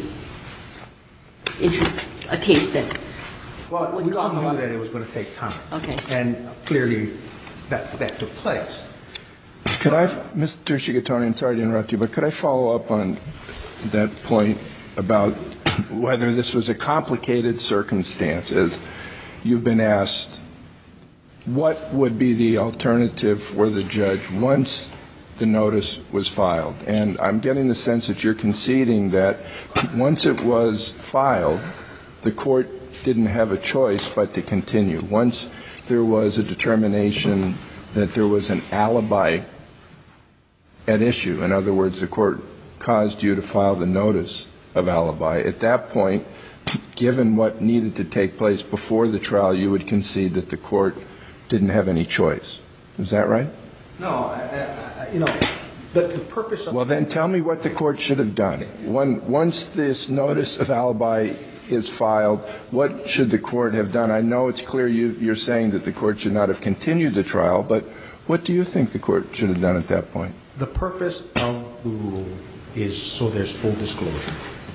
a case that Well, would we all cause a knew lot. that it was going to take time. Okay. And clearly that took place. Could I, Mr. Shikatone, I'm sorry to interrupt you, but could I follow up on that point about whether this was a complicated circumstance? As you've been asked, what would be the alternative for the judge once the notice was filed? And I'm getting the sense that you're conceding that once it was filed, the court didn't have a choice but to continue. Once there was a determination that there was an alibi at issue, in other words, the court caused you to file the notice, of alibi. At that point, given what needed to take place before the trial, you would concede that the court didn't have any choice. Is that right? No, you know, the purpose of... Well, then tell me what the court should have done. Once this notice of alibi is filed, what should the court have done? I know it's clear you're saying that the court should not have continued the trial, but what do you think the court should have done at that point? The purpose of the rule is so there's full disclosure.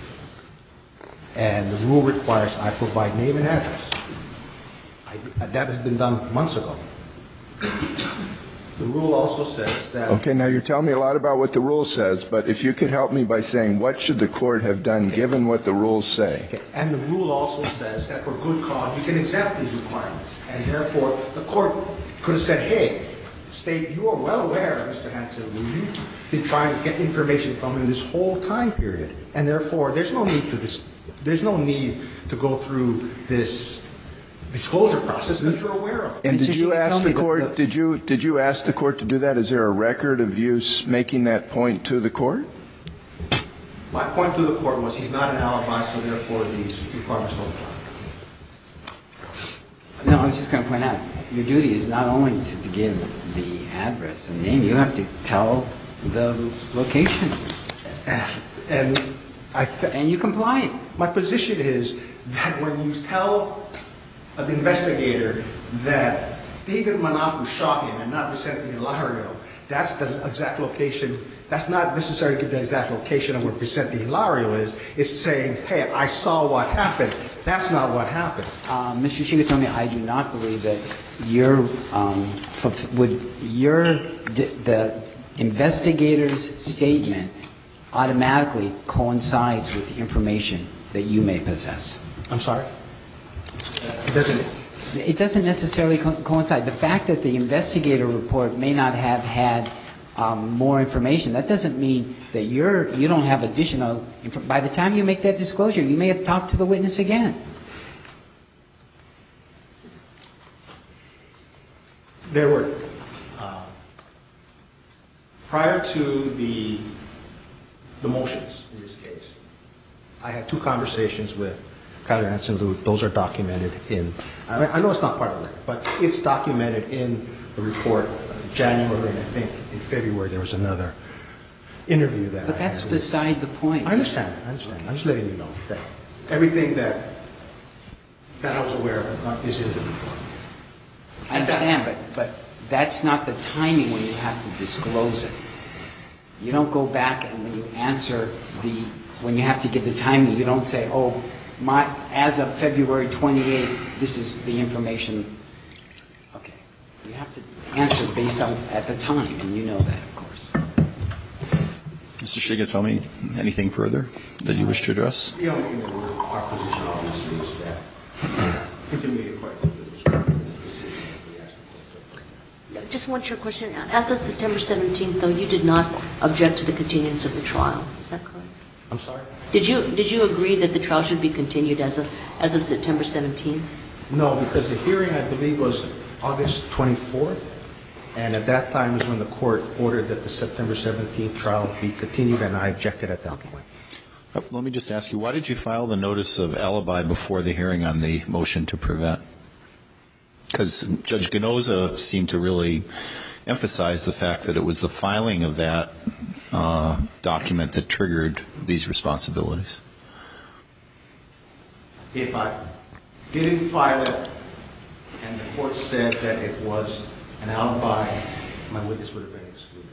And the rule requires I provide name and address. That has been done months ago. The rule also says that... Okay, now you're telling me a lot about what the rule says, but if you could help me by saying what should the court have done given what the rules say? Okay. And the rule also says that for good cause you can exempt these requirements. And therefore, the court could have said, hey, State, you are well aware, Mr. Hansen, you've been trying to get information from him this whole time period. And therefore, there's no need to go through this disclosure process because you're aware of it. And did you ask the court? Did you ask the court to do that? Is there a record of you making that point to the court? My point to the court was he's not an alibi, so therefore these requirements don't apply. No, I was just going to point out, your duty is not only to give the address and name, you have to tell the location. And you comply. My position is that when you tell an investigator that David Manapu shot him and not Vicente Hilario, that's the exact location. That's not necessarily the exact location of where Vicente Hilario is. It's saying, hey, I saw what happened. That's not what happened. Mr. Shigatomi, I do not believe that the investigator's statement automatically coincides with the information that you may possess. I'm sorry? It doesn't necessarily coincide. The fact that the investigator report may not have had more information, that doesn't mean that you don't have additional information. By the time you make that disclosure, you may have talked to the witness again. There were, prior to the motions in this case, I had two conversations with Kyler Hansen Lew. Those are documented in, I know it's not part of it, but it's documented in the report. January, and I think in February there was another interview that But that's beside the point. I understand. I'm just letting you know that everything that I was aware of is in the report. I understand, but that's not the timing when you have to disclose it. You don't go back and when you answer when you have to give the timing, you don't say, oh, as of February 28th, this is the information. Okay. You have to answer based on at the time, and you know that, of course. Mr. Shigatomi, anything further that you wish to address? The only thing that our position obviously is that intermediate questions are described in this decision that we asked the court. Just one short question. As of September 17th, though, you did not object to the continuance of the trial. Is that correct? I'm sorry? Did you agree that the trial should be continued as of September 17th? No, because the hearing, I believe, was August 24th. And at that time is when the court ordered that the September 17th trial be continued, and I objected at that point. Let me just ask you, why did you file the notice of alibi before the hearing on the motion to prevent? Because Judge Ganoza seemed to really emphasize the fact that it was the filing of that document that triggered these responsibilities. If I didn't file it and the court said that it was an alibi, my witness would have been excluded.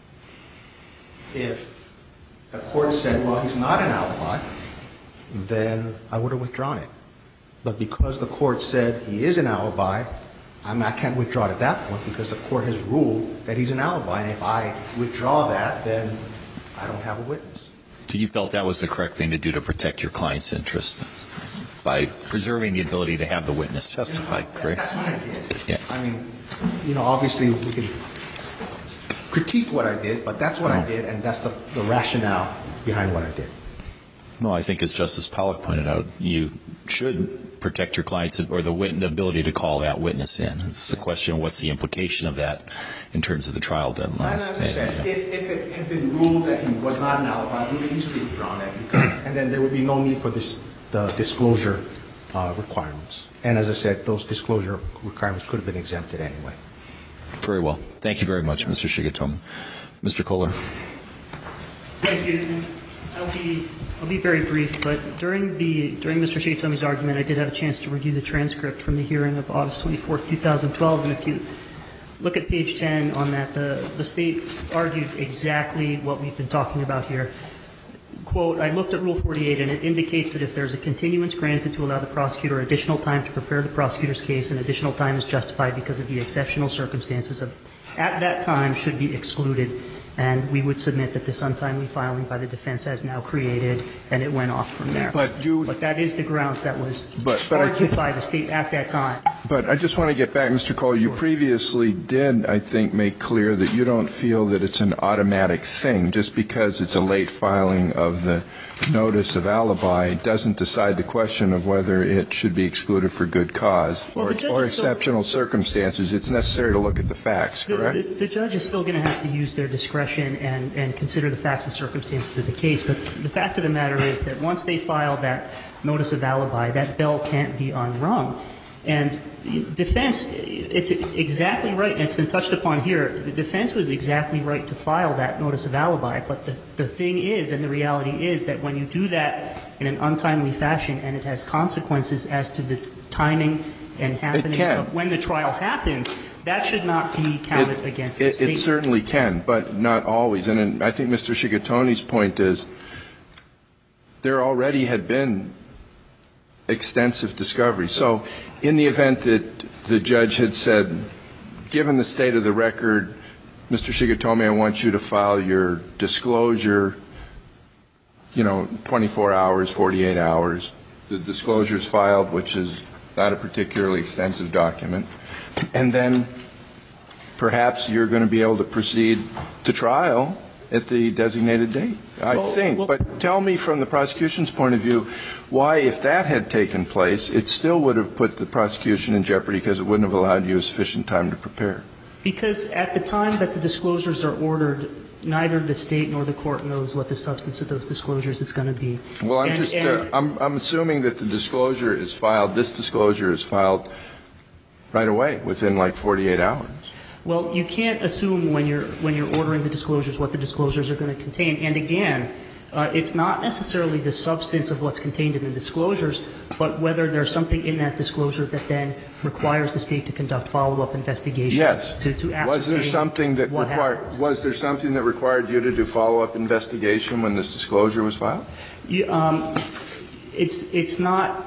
If the court said, well, he's not an alibi, then I would have withdrawn it. But because the court said he is an alibi, I can't withdraw it at that point because the court has ruled that he's an alibi. And if I withdraw that, then I don't have a witness. So you felt that was the correct thing to do to protect your client's interest by preserving the ability to have the witness testify, correct? That's what I did. Yeah. I mean, obviously we can critique what I did, but that's what I did, and that's the rationale behind what I did. Well, I think as Justice Pollack pointed out, you should protect your clients or the ability to call that witness in. It's the question, what's the implication of that in terms of the trial deadline? If it had been ruled that he was not an alibi, we would easily have drawn that, and then there would be no need for the disclosure requirements. And as I said, those disclosure requirements could have been exempted anyway. Very well. Thank you very much, Mr. Shigetomi. Mr. Kohler. Thank you. I'll be very brief, but during Mr. Shigetomi's argument, I did have a chance to review the transcript from the hearing of August 24, 2012, and if you look at page 10 on that, the State argued exactly what we've been talking about here. Quote, I looked at Rule 48, and it indicates that if there's a continuance granted to allow the prosecutor additional time to prepare the prosecutor's case, and additional time is justified because of the exceptional circumstances at that time should be excluded. And we would submit that this untimely filing by the defense has now created, and it went off from there. But that is the grounds that was argued by the State at that time. But I just want to get back, Mr. Kohler. You previously did, I think, make clear that you don't feel that it's an automatic thing. Just because it's a late filing of the notice of alibi doesn't decide the question of whether it should be excluded for good cause or exceptional circumstances. It's necessary to look at the facts, correct? The judge is still going to have to use their discretion and consider the facts and circumstances of the case. But the fact of the matter is that once they file that notice of alibi, that bell can't be unrung. And defense, it's exactly right, and it's been touched upon here, the defense was exactly right to file that notice of alibi. But the thing is, and the reality is, that when you do that in an untimely fashion and it has consequences as to the timing and happening of when the trial happens, that should not be counted against the State. It certainly can, but not always. And I think Mr. Shigetomi's point is there already had been extensive discovery. So in the event that the judge had said, given the state of the record, Mr. Shigetomi, I want you to file your disclosure, 24 hours, 48 hours. The disclosure is filed, which is not a particularly extensive document. And then perhaps you're going to be able to proceed to trial at the designated date, I think. But tell me from the prosecution's point of view why, if that had taken place, it still would have put the prosecution in jeopardy because it wouldn't have allowed you sufficient time to prepare. Because at the time that the disclosures are ordered, neither the State nor the court knows what the substance of those disclosures is going to be. Well, I'm assuming that the disclosure is filed, this disclosure is filed right away, within like 48 hours. Well, you can't assume when you're ordering the disclosures what the disclosures are going to contain. And again, it's not necessarily the substance of what's contained in the disclosures, but whether there's something in that disclosure that then requires the State to conduct follow-up investigation. Yes. To ascertain was there something that required you to do follow-up investigation when this disclosure was filed? It's not.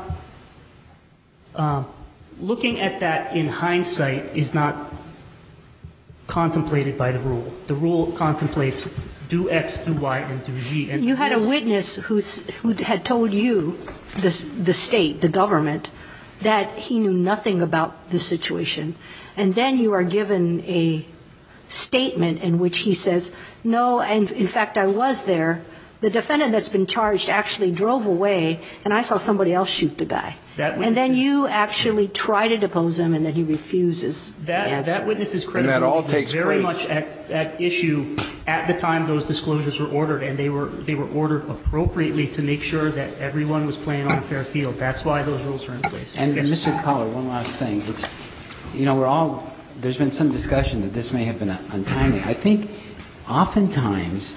Looking at that in hindsight is not contemplated by the rule. The rule contemplates do X, do Y, and do Z. And you had a witness who had told you, the State, the government, that he knew nothing about the situation. And then you are given a statement in which he says, no, and in fact I was there. The defendant that's been charged actually drove away, and I saw somebody else shoot the guy. And then you actually try to depose him, and then he refuses. That witness's credibility was very much at issue at the time those disclosures were ordered, and they were ordered appropriately to make sure that everyone was playing on a fair field. That's why those rules are in place. And Mr. Kohler, one last thing. It's, there's been some discussion that this may have been untimely. I think oftentimes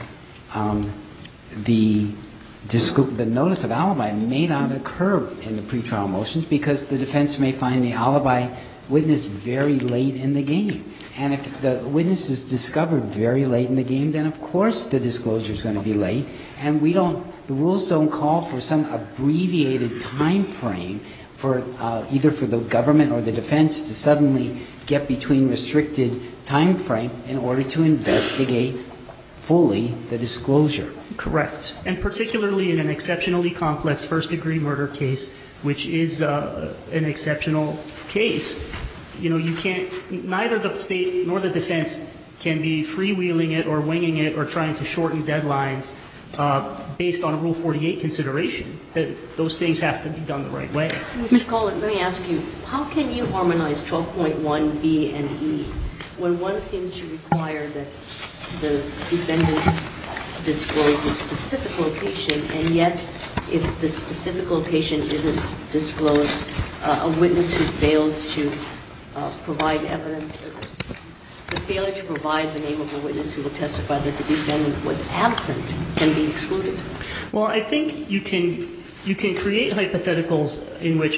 the notice of alibi may not occur in the pretrial motions because the defense may find the alibi witness very late in the game. And if the witness is discovered very late in the game, then of course the disclosure is going to be late. And the rules don't call for some abbreviated time frame for either for the government or the defense to suddenly get between restricted time frame in order to investigate fully the disclosure. Correct. And particularly in an exceptionally complex first-degree murder case, which is an exceptional case. You can't, neither the State nor the defense can be freewheeling it or winging it or trying to shorten deadlines based on Rule 48 consideration, that those things have to be done the right way. Mr. Kohler, let me ask you, how can you harmonize 12.1B and E when one seems to require that the defendant disclose a specific location, and yet if the specific location isn't disclosed, a witness who fails to provide evidence, the failure to provide the name of a witness who will testify that the defendant was absent can be excluded? Well, I think you can create hypotheticals in which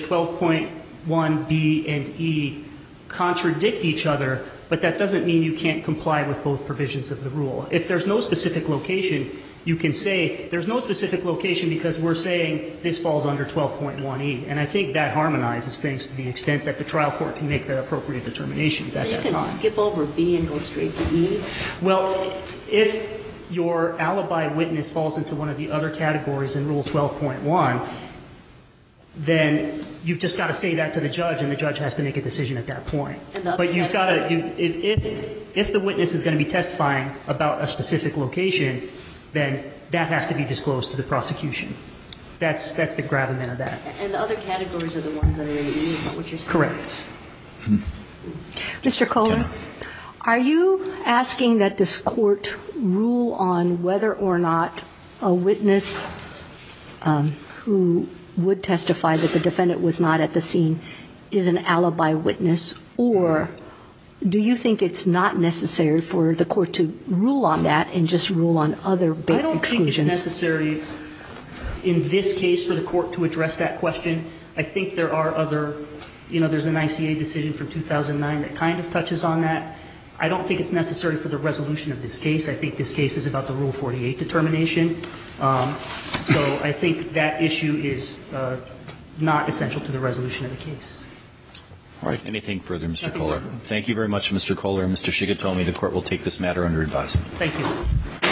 12.1B and E contradict each other, but that doesn't mean you can't comply with both provisions of the rule. If there's no specific location, you can say there's no specific location because we're saying this falls under 12.1E. And I think that harmonizes things to the extent that the trial court can make the appropriate determinations at that time. So you can skip over B and go straight to E? Well, if your alibi witness falls into one of the other categories in Rule 12.1, then you've just got to say that to the judge, and the judge has to make a decision at that point. But you've got to, if the witness is going to be testifying about a specific location, then that has to be disclosed to the prosecution. That's the gravamen of that. And the other categories are the ones that are in E, is that what you're saying? Correct. Mr. Kohler, are you asking that this court rule on whether or not a witness who would testify that the defendant was not at the scene is an alibi witness, or do you think it's not necessary for the court to rule on that and just rule on other exclusions? I don't think it's necessary in this case for the court to address that question. I think there are other, there's an ICA decision from 2009 that kind of touches on that. I don't think it's necessary for the resolution of this case. I think this case is about the Rule 48 determination. So I think that issue is not essential to the resolution of the case. All right. Anything further, Mr. Kohler? Thank you very much, Mr. Kohler. Mr. Shigatomi, the court will take this matter under advisement. Thank you.